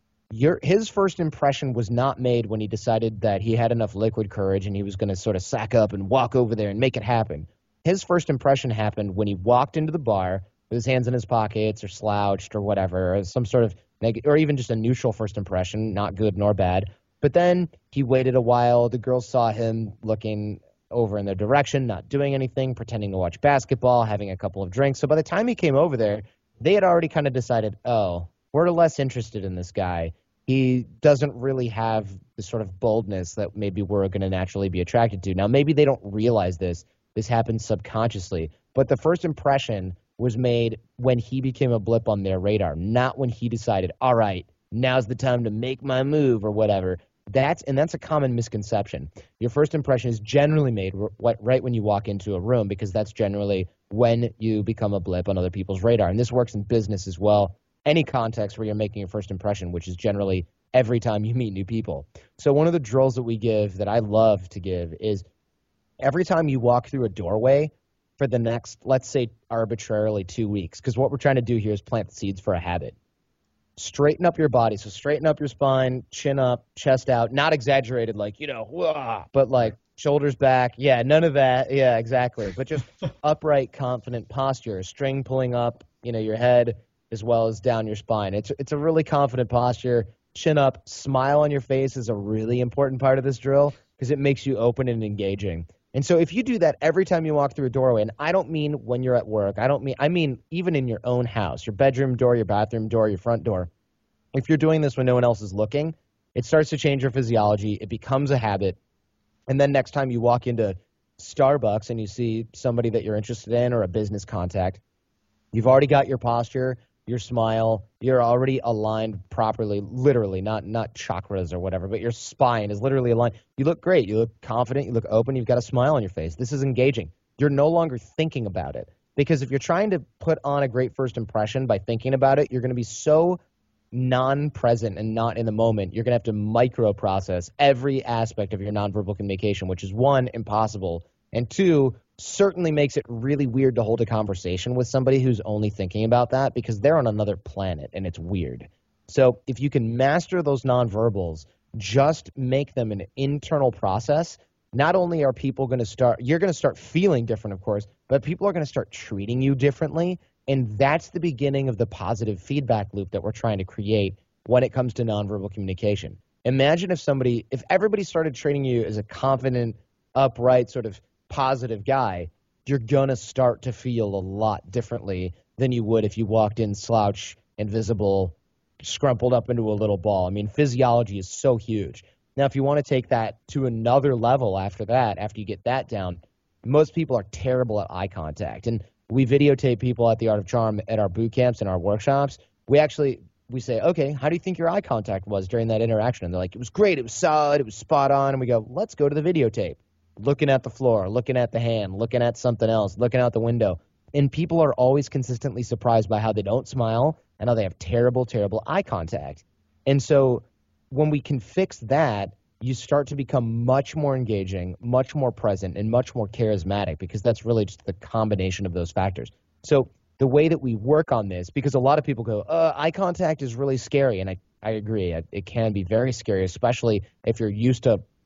His first impression was not made when he decided that he had enough liquid courage and he was going to sort of sack up and walk over there and make it happen. His first impression happened when he walked into the bar with his hands in his pockets or slouched or whatever, or some sort of or even just a neutral first impression, not good nor bad. But then he waited a while. The girls saw him looking over in their direction, not doing anything, pretending to watch basketball, having a couple of drinks. So by the time he came over there, they had already kind of decided, oh, we're less interested in this guy. He doesn't really have the sort of boldness that maybe we're going to naturally be attracted to. Now, maybe they don't realize this. This happens subconsciously. But the first impression was made when he became a blip on their radar, not when he decided, all right, now's the time to make my move or whatever. That's a common misconception. Your first impression is generally made right when you walk into a room, because that's generally when you become a blip on other people's radar. And this works in business as well. Any context where you're making your first impression, which is generally every time you meet new people. So one of the drills that we give that I love to give is every time you walk through a doorway for the next, let's say arbitrarily 2 weeks, because what we're trying to do here is plant the seeds for a habit. Straighten up your body. So straighten up your spine, chin up, chest out, not exaggerated like, wah, but like shoulders back. Yeah, none of that. Yeah, exactly. But just upright, confident posture, string pulling up, your head as well as down your spine. It's a really confident posture. Chin up, smile on your face is a really important part of this drill because it makes you open and engaging. And so if you do that every time you walk through a doorway, and I don't mean when you're at work, I mean even in your own house, your bedroom door, your bathroom door, your front door. If you're doing this when no one else is looking, it starts to change your physiology. It becomes a habit. And then next time you walk into Starbucks and you see somebody that you're interested in or a business contact, you've already got your posture, your smile, you're already aligned properly, literally, not chakras or whatever, but your spine is literally aligned. You look great. You look confident. You look open. You've got a smile on your face. This is engaging. You're no longer thinking about it, because if you're trying to put on a great first impression by thinking about it, you're going to be so non-present and not in the moment. You're going to have to micro-process every aspect of your nonverbal communication, which is 1, impossible, and 2, certainly makes it really weird to hold a conversation with somebody who's only thinking about that, because they're on another planet and it's weird. So if you can master those nonverbals, just make them an internal process, not only are people going to you're going to start feeling different, of course, but people are going to start treating you differently. And that's the beginning of the positive feedback loop that we're trying to create when it comes to nonverbal communication. Imagine if everybody started treating you as a confident, upright, sort of positive guy, you're going to start to feel a lot differently than you would if you walked in slouch, invisible, scrumpled up into a little ball. I mean, physiology is so huge. Now, if you want to take that to another level after you get that down, most people are terrible at eye contact. And we videotape people at the Art of Charm at our boot camps and our workshops. We say, okay, how do you think your eye contact was during that interaction? And they're like, it was great, it was solid, it was spot on. And we go, let's go to the videotape. Looking at the floor, looking at the hand, looking at something else, looking out the window. And people are always consistently surprised by how they don't smile and how they have terrible, terrible eye contact. And so when we can fix that, you start to become much more engaging, much more present, and much more charismatic, because that's really just the combination of those factors. So the way that we work on this, because a lot of people go, eye contact is really scary. And I agree. It can be very scary, especially if you're used to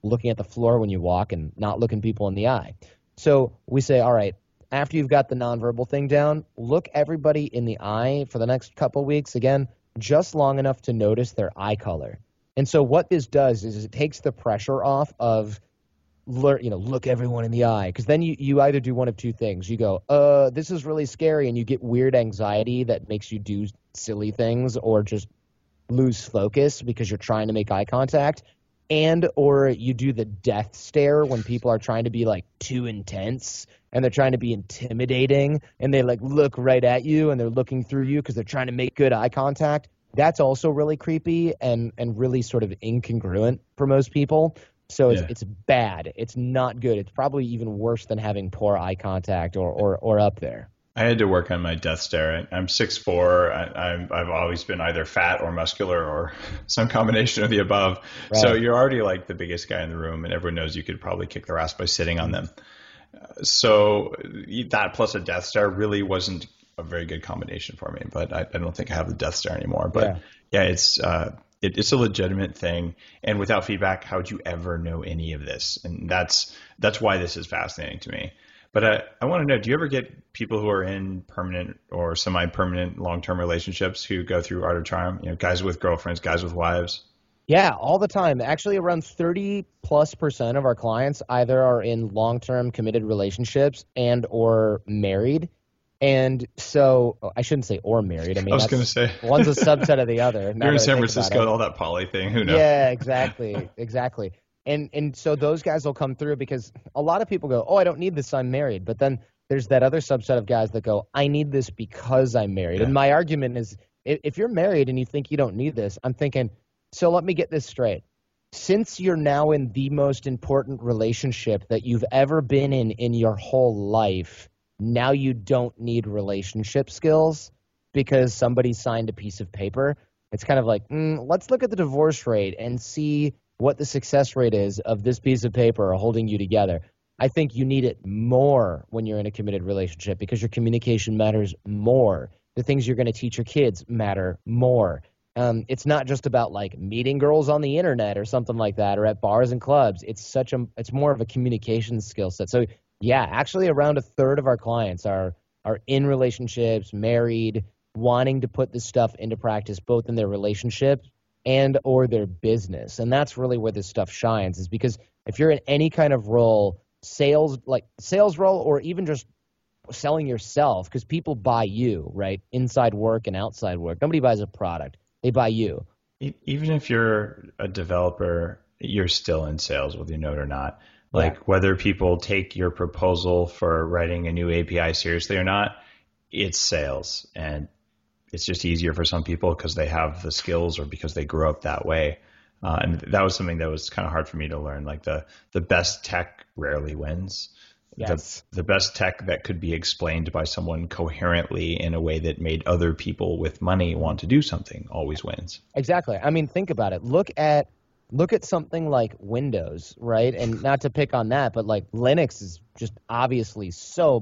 looking at the floor when you walk and not looking people in the eye. So we say, all right, after you've got the nonverbal thing down, look everybody in the eye for the next couple weeks, again, just long enough to notice their eye color. And so what this does is it takes the pressure off of, look everyone in the eye. Because then you either do one of two things. You go, this is really scary, and you get weird anxiety that makes you do silly things or just lose focus because you're trying to make eye contact. And or you do the death stare when people are trying to be like too intense and they're trying to be intimidating and they like look right at you and they're looking through you because they're trying to make good eye contact. That's also really creepy and really sort of incongruent for most people. So it's bad. It's not good. It's probably even worse than having poor eye contact or up there. I had to work on my death stare. I'm 6'4". I've always been either fat or muscular or some combination of the above. Right. So you're already like the biggest guy in the room, and everyone knows you could probably kick their ass by sitting on them. So that plus a death stare really wasn't a very good combination for me. But I don't think I have the death stare anymore. But it's a legitimate thing. And without feedback, how would you ever know any of this? And that's why this is fascinating to me. But I want to know, do you ever get people who are in permanent or semi-permanent long-term relationships who go through Art of Charm? Guys with girlfriends, guys with wives? Yeah, all the time. Actually, around 30+% of our clients either are in long-term committed relationships and or married. And so I shouldn't say or married. I mean, I was going to say one's a subset of the other. You're in San Francisco, all that poly thing. Who knows? Yeah, exactly. And so those guys will come through because a lot of people go, oh, I don't need this, I'm married. But then there's that other subset of guys that go, I need this because I'm married. Yeah. And my argument is, if you're married and you think you don't need this, I'm thinking, so let me get this straight. Since you're now in the most important relationship that you've ever been in your whole life, now you don't need relationship skills because somebody signed a piece of paper. It's kind of like, let's look at the divorce rate and see what the success rate is of this piece of paper holding you together. I think you need it more when you're in a committed relationship because your communication matters more. The things you're going to teach your kids matter more. It's not just about like meeting girls on the internet or something like that or at bars and clubs. It's more of a communication skill set. So yeah, actually around a third of our clients are in relationships, married, wanting to put this stuff into practice both in their relationship and or their business. And that's really where this stuff shines, is because if you're in any kind of role, sales role, or even just selling yourself, because people buy you, right? Inside work and outside work. Nobody buys a product. They buy you. Even if you're a developer, you're still in sales, whether you know it or not. Like whether people take your proposal for writing a new API seriously or not, it's sales. And it's just easier for some people because they have the skills or because they grew up that way. And that was something that was kind of hard for me to learn. Like the best tech rarely wins. Yes. The best tech that could be explained by someone coherently in a way that made other people with money want to do something always wins. Exactly. I mean, think about it. Look at something like Windows, right? And not to pick on that, but like Linux is just obviously so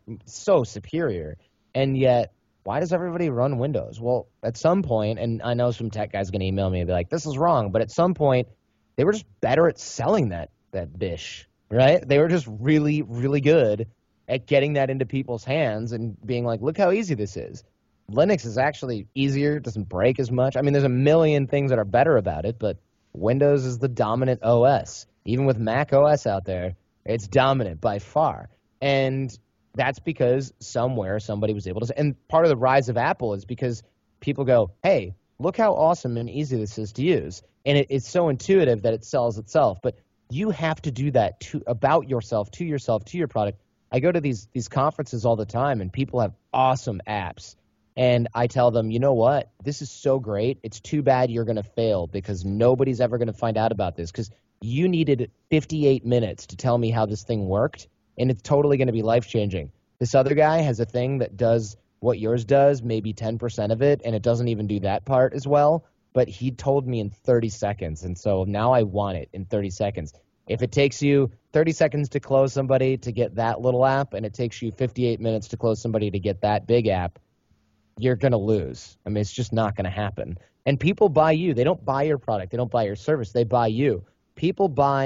superior. And yet, why does everybody run Windows? Well, at some point, and I know some tech guys are going to email me and be like, this is wrong. But at some point, they were just better at selling that bish, right? They were just really, really good at getting that into people's hands and being like, look how easy this is. Linux is actually easier, doesn't break as much. I mean, there's a million things that are better about it, but Windows is the dominant OS. Even with Mac OS out there, it's dominant by far. And that's because somewhere somebody was able to. And part of the rise of Apple is because people go, hey, look how awesome and easy this is to use. And it's so intuitive that it sells itself. But you have to do that about yourself, to your product. I go to these conferences all the time, and people have awesome apps. And I tell them, you know what? This is so great. It's too bad you're going to fail because nobody's ever going to find out about this because you needed 58 minutes to tell me how this thing worked, and it's totally going to be life-changing. This other guy has a thing that does what yours does, maybe 10% of it, and it doesn't even do that part as well, but he told me in 30 seconds, and so now I want it in 30 seconds. If it takes you 30 seconds to close somebody to get that little app, and it takes you 58 minutes to close somebody to get that big app, you're going to lose. I mean, it's just not going to happen. And people buy you. They don't buy your product. They don't buy your service. They buy you. People buy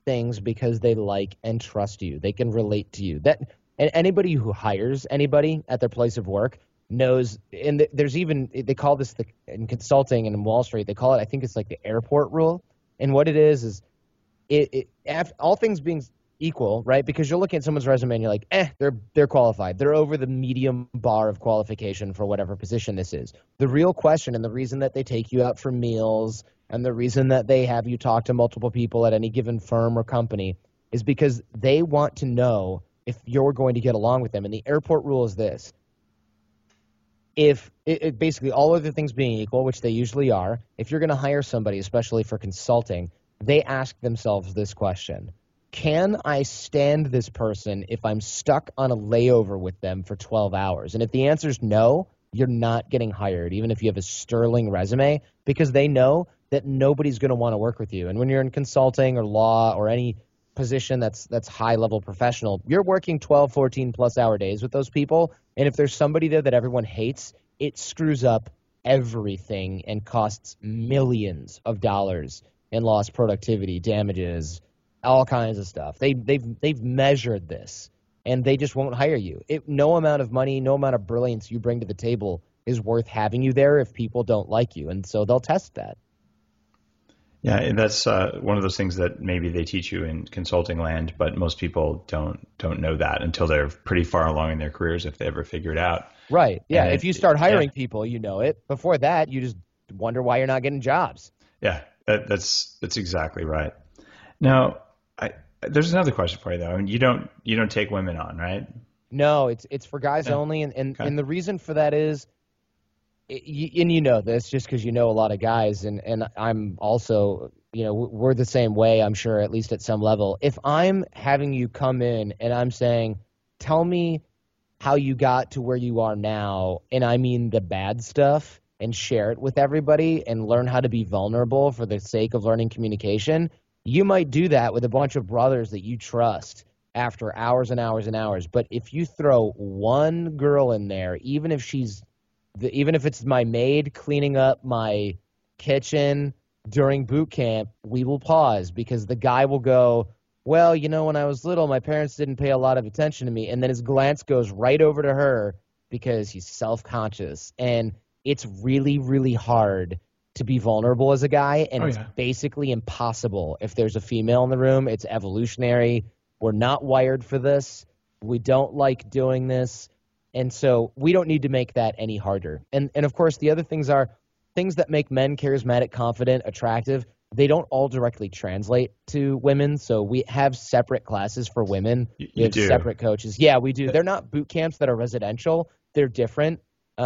things because they like and trust you. They can relate to you. That, and anybody who hires anybody at their place of work knows, and there's even, they call this in consulting and in Wall Street, they call it, I think it's like the airport rule. And what it is all things being equal, right? Because you're looking at someone's resume and you're like, they're qualified. They're over the medium bar of qualification for whatever position this is. The real question, and the reason that they take you out for meals and the reason that they have you talk to multiple people at any given firm or company, is because they want to know if you're going to get along with them. And the airport rule is this: if it basically, all other things being equal, which they usually are, if you're going to hire somebody, especially for consulting, they ask themselves this question: can I stand this person if I'm stuck on a layover with them for 12 hours? And if the answer is no, you're not getting hired, even if you have a sterling resume, because they know that nobody's going to want to work with you. And when you're in consulting or law or any position that's high-level professional, you're working 12, 14-plus hour days with those people. And if there's somebody there that everyone hates, it screws up everything and costs millions of dollars in lost productivity, damages, all kinds of stuff. They've measured this, and they just won't hire you. No amount of money, no amount of brilliance you bring to the table is worth having you there if people don't like you, and so they'll test that. Yeah, and that's one of those things that maybe they teach you in consulting land, but most people don't know that until they're pretty far along in their careers, if they ever figure it out. Right. Yeah. And if you start hiring people, you know it. Before that, you just wonder why you're not getting jobs. Yeah, that's exactly right. Now, there's another question for you though. I mean, you don't take women on, right? No, it's for guys only, and the reason for that is, and you know this just because you know a lot of guys, and I'm also, we're the same way, I'm sure, at least at some level. If I'm having you come in and I'm saying, tell me how you got to where you are now, and I mean the bad stuff, and share it with everybody and learn how to be vulnerable for the sake of learning communication, you might do that with a bunch of brothers that you trust after hours and hours and hours. But if you throw one girl in there, even if it's my maid cleaning up my kitchen during boot camp, we will pause, because the guy will go, well, when I was little, my parents didn't pay a lot of attention to me. And then his glance goes right over to her because he's self-conscious. And it's really, really hard to be vulnerable as a guy. And it's basically impossible if there's a female in the room. It's evolutionary. We're not wired for this. We don't like doing this. And so we don't need to make that any harder. And of course, the other things are things that make men charismatic, confident, attractive. They don't all directly translate to women. So we have separate classes for women. We have separate coaches. Yeah, we do. They're not boot camps that are residential. They're different.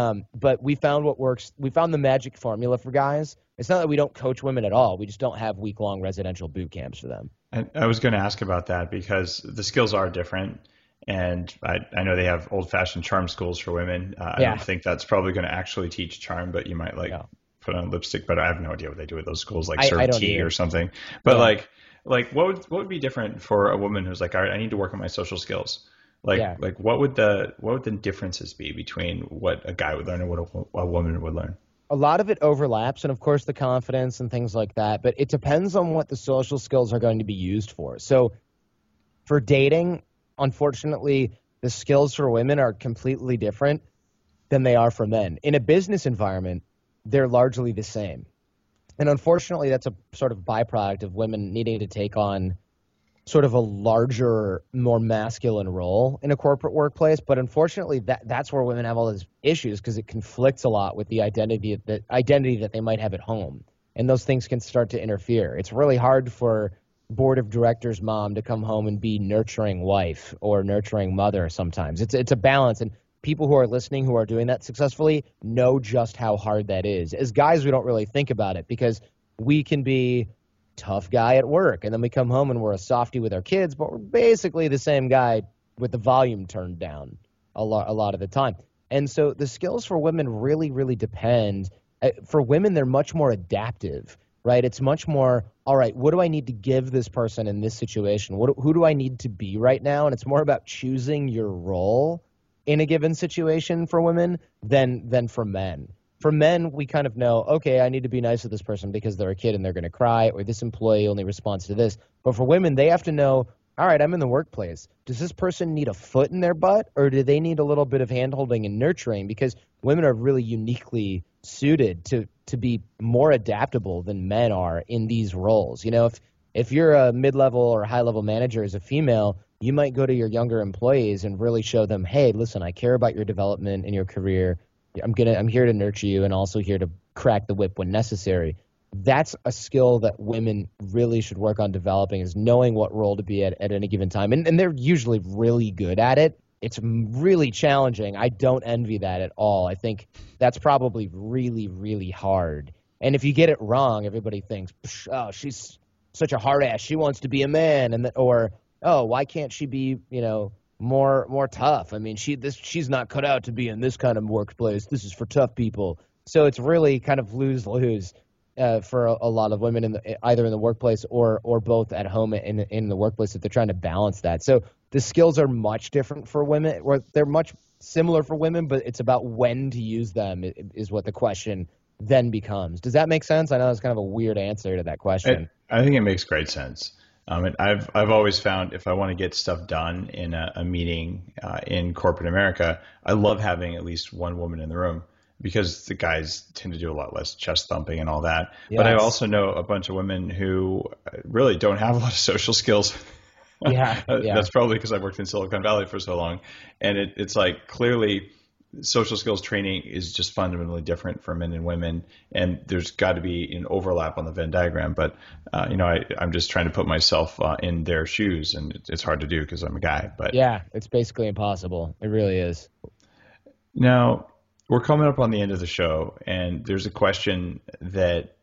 But we found what works. We found the magic formula for guys. It's not that we don't coach women at all. We just don't have week-long residential boot camps for them. I was going to ask about that because the skills are different. And I know they have old-fashioned charm schools for women. I don't think that's probably going to actually teach charm, but you might put on lipstick. But I have no idea what they do at those schools, like serve tea or something. But like what would be different for a woman who's like, all right, I need to work on my social skills. Like what would the differences be between what a guy would learn and what a woman would learn? A lot of it overlaps, and of course the confidence and things like that. But it depends on what the social skills are going to be used for. So for dating, unfortunately, the skills for women are completely different than they are for men. In a business environment, they're largely the same. And unfortunately, that's a sort of byproduct of women needing to take on sort of a larger, more masculine role in a corporate workplace. But unfortunately, that's where women have all these issues, because it conflicts a lot with the identity that they might have at home. And those things can start to interfere. It's really hard for board of directors mom to come home and be nurturing wife or nurturing mother sometimes. It's a balance, and people who are listening who are doing that successfully know just how hard that is. As guys, we don't really think about it because we can be tough guy at work, and then we come home and we're a softie with our kids, but we're basically the same guy with the volume turned down a lot of the time. And so the skills for women really, really depend. For women, they're much more adaptive, right? It's much more, all right, what do I need to give this person in this situation? Who do I need to be right now? And it's more about choosing your role in a given situation for women than for men. For men, we kind of know, okay, I need to be nice to this person because they're a kid and they're going to cry, or this employee only responds to this. But for women, they have to know, all right, I'm in the workplace. Does this person need a foot in their butt, or do they need a little bit of hand-holding and nurturing? Because women are really uniquely suited to be more adaptable than men are in these roles. You know, if you're a mid-level or high-level manager as a female, you might go to your younger employees and really show them, hey, listen, I care about your development in your career. I'm here to nurture you and also here to crack the whip when necessary. That's a skill that women really should work on developing, is knowing what role to be at any given time. And they're usually really good at it. It's really challenging. I don't envy that at all. I think that's probably really, really hard. And if you get it wrong, everybody thinks, oh, she's such a hard ass. She wants to be a man. Or, oh, why can't she be, more tough? I mean, she's not cut out to be in this kind of workplace. This is for tough people. So it's really kind of lose-lose for a lot of women either in the workplace or both at home in the workplace, if they're trying to balance that. So the skills are much different for women, or they're much similar for women, but it's about when to use them is what the question then becomes. Does that make sense? I know that's kind of a weird answer to that question. I think it makes great sense. And I've always found if I want to get stuff done in a meeting in corporate America, I love having at least one woman in the room, because the guys tend to do a lot less chest thumping and all that. Yes. But I also know a bunch of women who really don't have a lot of social skills. Yeah. That's probably because I worked in Silicon Valley for so long. And it's like clearly social skills training is just fundamentally different for men and women. And there's got to be an overlap on the Venn diagram. But, I'm just trying to put myself in their shoes. And it's hard to do because I'm a guy. But yeah, it's basically impossible. It really is. Now, we're coming up on the end of the show, and there's a question that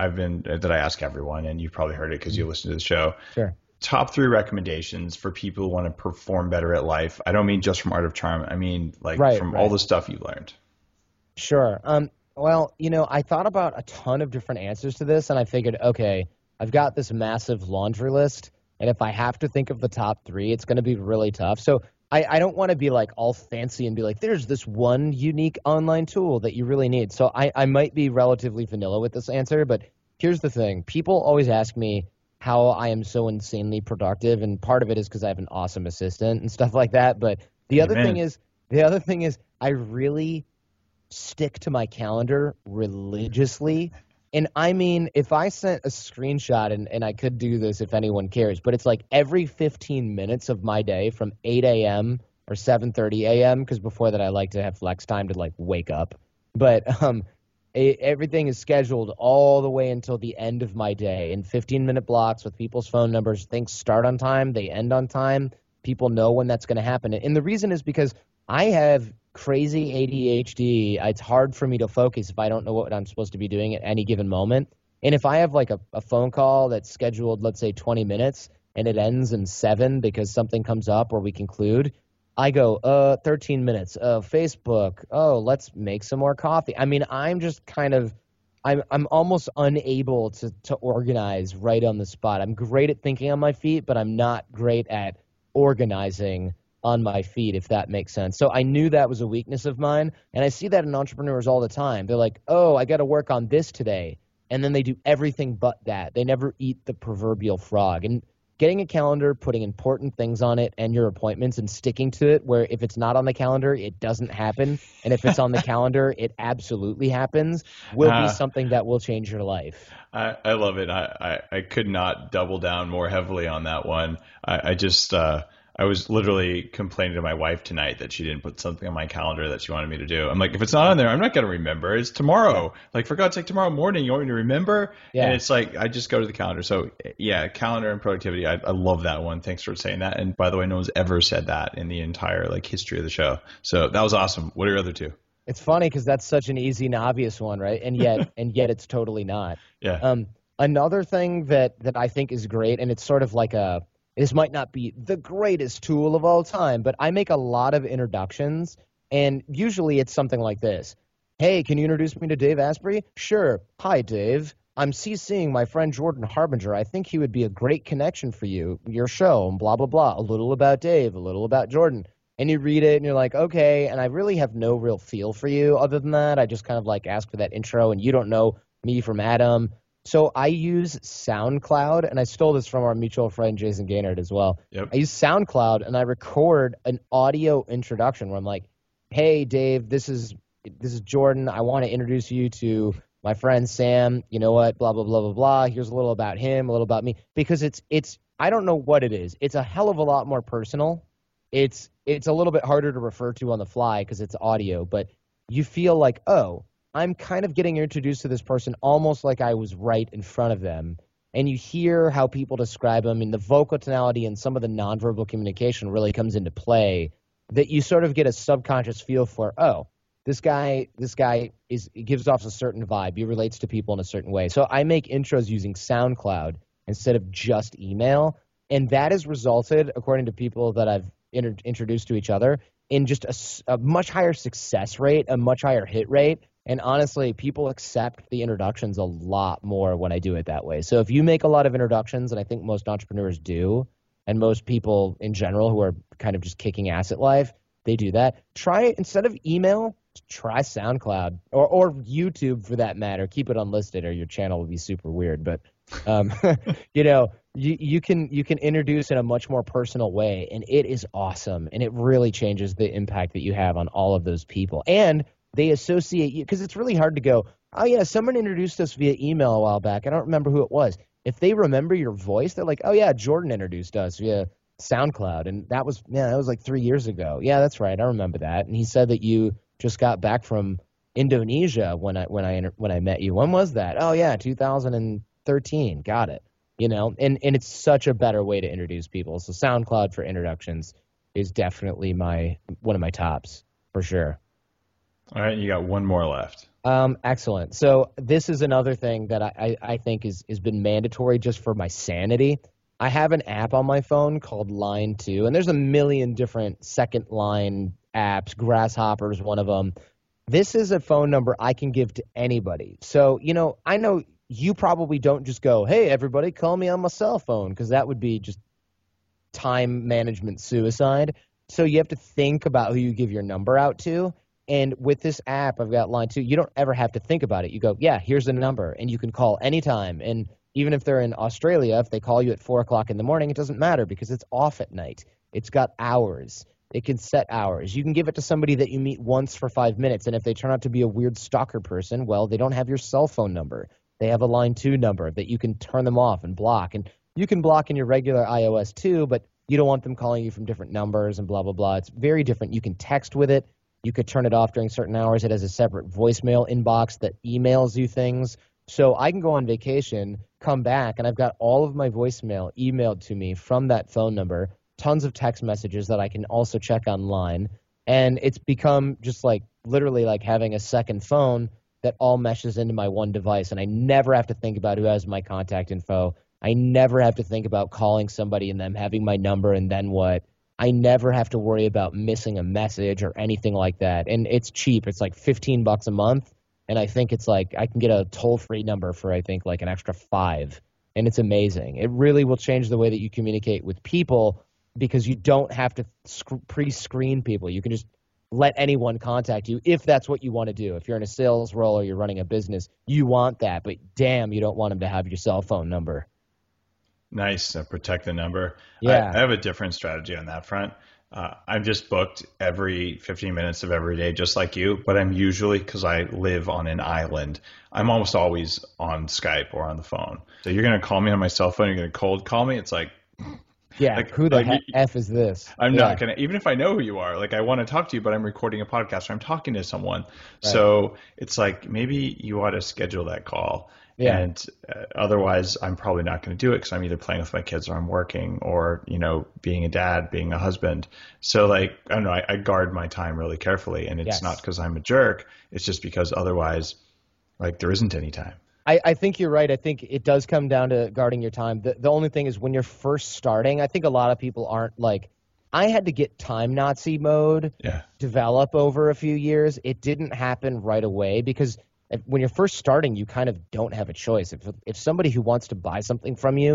I ask everyone, and you've probably heard it because you listen to the show. Sure. Top 3 recommendations for people who want to perform better at life. I don't mean just from Art of Charm. I mean from all the stuff you learned. Sure. Well, I thought about a ton of different answers to this, and I figured, okay, I've got this massive laundry list, and if I have to think of the top 3, it's going to be really tough. So I don't want to be like all fancy and be like, there's this one unique online tool that you really need. So I might be relatively vanilla with this answer, but here's the thing. People always ask me how I am so insanely productive, and part of it is because I have an awesome assistant and stuff like that. But the other thing is I really stick to my calendar religiously. And I mean, if I sent a screenshot, and I could do this if anyone cares, but it's like every 15 minutes of my day from 8 a.m. or 7:30 a.m., because before that I like to have flex time to wake up. But everything is scheduled all the way until the end of my day in 15-minute blocks with people's phone numbers. Things start on time, they end on time. People know when that's going to happen. And the reason is because I have crazy ADHD. It's hard for me to focus if I don't know what I'm supposed to be doing at any given moment. And if I have a phone call that's scheduled, let's say 20 minutes, and it ends in 7 because something comes up or we conclude, I go, 13 minutes, Facebook, let's make some more coffee. I mean, I'm just I'm almost unable to organize right on the spot. I'm great at thinking on my feet, but I'm not great at organizing on my feet, if that makes sense. So I knew that was a weakness of mine, and I see that in entrepreneurs all the time. They're like, oh, I got to work on this today, and then they do everything but that. They never eat the proverbial frog. And getting a calendar, putting important things on it and your appointments and sticking to it, where if it's not on the calendar, it doesn't happen, and if it's on the calendar, it absolutely happens, will be something that will change your life. I love it. I could not double down more heavily on that one. I was literally complaining to my wife tonight that she didn't put something on my calendar that she wanted me to do. I'm like, if it's not on there, I'm not going to remember. It's tomorrow. Like, for God's sake, tomorrow morning, you want me to remember? Yeah. And it's like, I just go to the calendar. So yeah, calendar and productivity. I love that one. Thanks for saying that. And by the way, no one's ever said that in the entire history of the show. So that was awesome. What are your other 2? It's funny because that's such an easy and obvious one, right? And yet it's totally not. Yeah. Another thing that I think is great, and it's sort of like this might not be the greatest tool of all time, but I make a lot of introductions, and usually it's something like this. Hey, can you introduce me to Dave Asprey? Sure. Hi, Dave. I'm CCing my friend Jordan Harbinger. I think he would be a great connection for you, your show, and blah, blah, blah. A little about Dave, a little about Jordan. and you read it and you're like, okay, and I really have no real feel for you other than that. I just kind of like ask for that intro, and you don't know me from Adam. So I use SoundCloud, and I stole this from our mutual friend Jason Gaynard as well. Yep. I use SoundCloud, and I record an audio introduction where I'm like, hey, Dave, this is Jordan. I want to introduce you to my friend Sam. You know what? Blah, blah, blah, blah, blah. Here's a little about him, a little about me. Because it's I don't know what it is. It's a hell of a lot more personal. It's a little bit harder to refer to on the fly because it's audio, but you feel like, oh, I'm kind of getting introduced to this person almost like I was right in front of them. And you hear how people describe them, and the vocal tonality and some of the nonverbal communication really comes into play, that you sort of get a subconscious feel for, oh, this guy gives off a certain vibe. He relates to people in a certain way. So I make intros using SoundCloud instead of just email. And that has resulted, according to people that I've introduced to each other, in just a much higher success rate, a much higher hit rate. And honestly, people accept the introductions a lot more when I do it that way. So if you make a lot of introductions, and I think most entrepreneurs do, and most people in general who are kind of just kicking ass at life, they do that. Try it instead of email. Try SoundCloud or YouTube for that matter. Keep it unlisted, or your channel will be super weird. But you can introduce in a much more personal way, and it is awesome, and it really changes the impact that you have on all of those people. And they associate you, because it's really hard to go, oh yeah, someone introduced us via email a while back. I don't remember who it was. If they remember your voice, they're like, oh yeah, Jordan introduced us via SoundCloud, and that was like 3 years ago. Yeah, that's right, I remember that. And he said that you just got back from Indonesia when I met you. When was that? Oh yeah, 2013. Got it. And it's such a better way to introduce people. So SoundCloud for introductions is definitely one of my tops for sure. All right, you got one more left. Excellent. So this is another thing that I think has been mandatory just for my sanity. I have an app on my phone called Line 2, and there's a million different second line apps. Grasshopper is one of them. This is a phone number I can give to anybody. So, I know you probably don't just go, hey, everybody, call me on my cell phone, because that would be just time management suicide. So you have to think about who you give your number out to. And with this app, I've got Line 2, you don't ever have to think about it. You go, yeah, here's the number, and you can call anytime. And even if they're in Australia, if they call you at 4 o'clock in the morning, it doesn't matter because it's off at night. It's got hours. It can set hours. You can give it to somebody that you meet once for 5 minutes, and if they turn out to be a weird stalker person, well, they don't have your cell phone number. They have a Line 2 number that you can turn them off and block. And you can block in your regular iOS too, but you don't want them calling you from different numbers and blah, blah, blah. It's very different. You can text with it. You could turn it off during certain hours. It has a separate voicemail inbox that emails you things. So I can go on vacation, come back, and I've got all of my voicemail emailed to me from that phone number, tons of text messages that I can also check online. And it's become just like literally like having a second phone that all meshes into my one device. And I never have to think about who has my contact info. I never have to think about calling somebody and them having my number and then what. I never have to worry about missing a message or anything like that. And it's cheap. It's like $15 a month. And I think it's like I can get a toll-free number for, I think, like an extra $5. And it's amazing. It really will change the way that you communicate with people because you don't have to pre-screen people. You can just let anyone contact you if that's what you want to do. If you're in a sales role or you're running a business, you want that. But damn, you don't want them to have your cell phone number. Nice. Protect the number. Yeah. I have a different strategy on that front. I'm just booked every 15 minutes of every day, just like you, but I'm usually, because I live on an island, I'm almost always on Skype or on the phone. So you're going to call me on my cell phone, you're going to cold call me. It's like, yeah, like, who the F is this? I'm not going to, even if I know who you are, like I want to talk to you, but I'm recording a podcast or I'm talking to someone. Right. So it's like, maybe you ought to schedule that call. Yeah. And otherwise, I'm probably not going to do it because I'm either playing with my kids or I'm working or, being a dad, being a husband. So like, I don't know, I guard my time really carefully. And it's not because I'm a jerk. It's just because otherwise, like, there isn't any time. I think you're right. I think it does come down to guarding your time. The only thing is when you're first starting, I think a lot of people aren't like, I had to get time Nazi mode develop over a few years. It didn't happen right away because when you're first starting, you kind of don't have a choice. If somebody who wants to buy something from you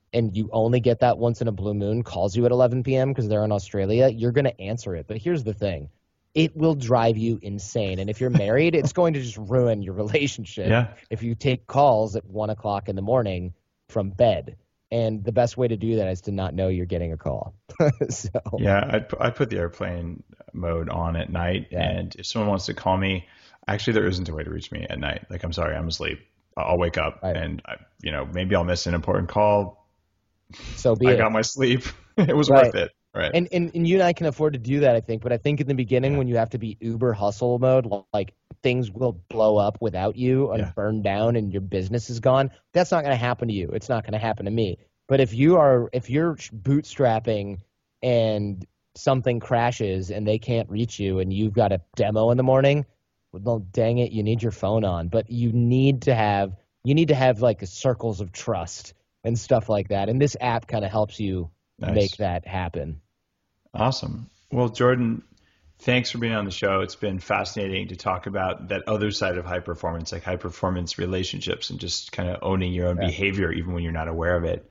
and you only get that once in a blue moon, calls you at 11 p.m. because they're in Australia, you're going to answer it. But here's the thing. It will drive you insane. And if you're married, it's going to just ruin your relationship if you take calls at 1 o'clock in the morning from bed. And the best way to do that is to not know you're getting a call. Yeah, I put the airplane mode on at night. Yeah. And if someone wants to call me, actually, there isn't a way to reach me at night. Like, I'm sorry, I'm asleep. I'll wake up and, maybe I'll miss an important call. So be it. I got my sleep. It was worth it. Right. And you and I can afford to do that, I think. But I think in the beginning, when you have to be uber hustle mode, like things will blow up without you and burn down and your business is gone. That's not going to happen to you. It's not going to happen to me. But if you're bootstrapping and something crashes and they can't reach you and you've got a demo in the morning, well, dang it, you need your phone on. But you need to have like circles of trust and stuff like that. And this app kind of helps you make that happen. Awesome. Well, Jordan, thanks for being on the show. It's been fascinating to talk about that other side of high performance, like high performance relationships and just kind of owning your own behavior, even when you're not aware of it.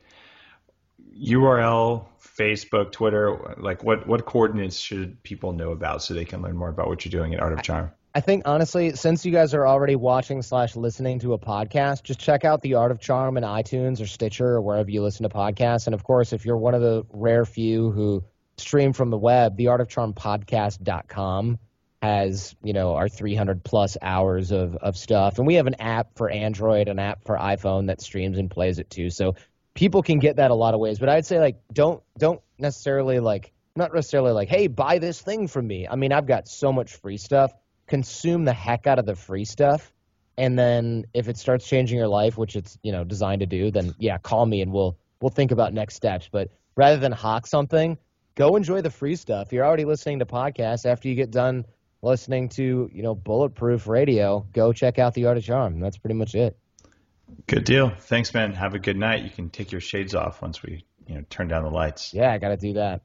URL, Facebook, Twitter, like what coordinates should people know about so they can learn more about what you're doing at Art of Charm? I think, honestly, since you guys are already watching / listening to a podcast, just check out the Art of Charm in iTunes or Stitcher or wherever you listen to podcasts. And, of course, if you're one of the rare few who stream from the web, the artofcharmpodcast.com has, our 300-plus hours of stuff. And we have an app for Android, an app for iPhone that streams and plays it, too. So people can get that a lot of ways. But I'd say, don't necessarily, not necessarily hey, buy this thing from me. I mean, I've got so much free stuff. Consume the heck out of the free stuff, and then if it starts changing your life, which it's designed to do, then call me and we'll think about next steps. But rather than hawk something, go enjoy the free stuff. You're already listening to podcasts. After you get done listening to Bulletproof Radio, go check out the Art of Charm. That's pretty much it. Good deal. Thanks, man. Have a good night. You can take your shades off once we turn down the lights. Yeah, I got to do that.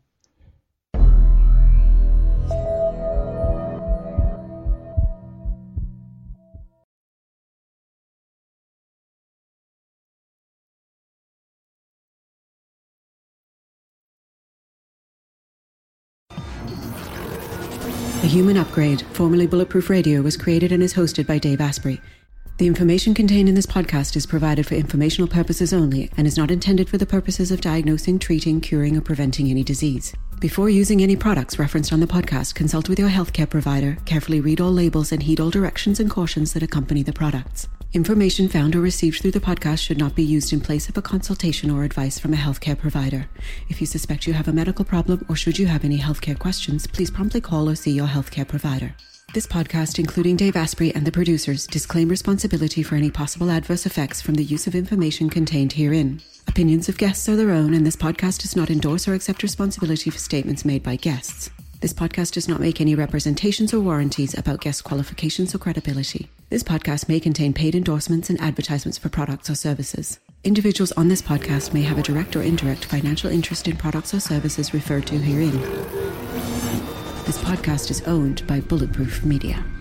The Human Upgrade, formerly Bulletproof Radio, was created and is hosted by Dave Asprey. The information contained in this podcast is provided for informational purposes only and is not intended for the purposes of diagnosing, treating, curing, or preventing any disease. Before using any products referenced on the podcast, consult with your healthcare provider, carefully read all labels, and heed all directions and cautions that accompany the products. Information found or received through the podcast should not be used in place of a consultation or advice from a healthcare provider. If you suspect you have a medical problem or should you have any healthcare questions, please promptly call or see your healthcare provider. This podcast, including Dave Asprey and the producers, disclaim responsibility for any possible adverse effects from the use of information contained herein. Opinions of guests are their own, and this podcast does not endorse or accept responsibility for statements made by guests. This podcast does not make any representations or warranties about guest qualifications or credibility. This podcast may contain paid endorsements and advertisements for products or services. Individuals on this podcast may have a direct or indirect financial interest in products or services referred to herein. This podcast is owned by Bulletproof Media.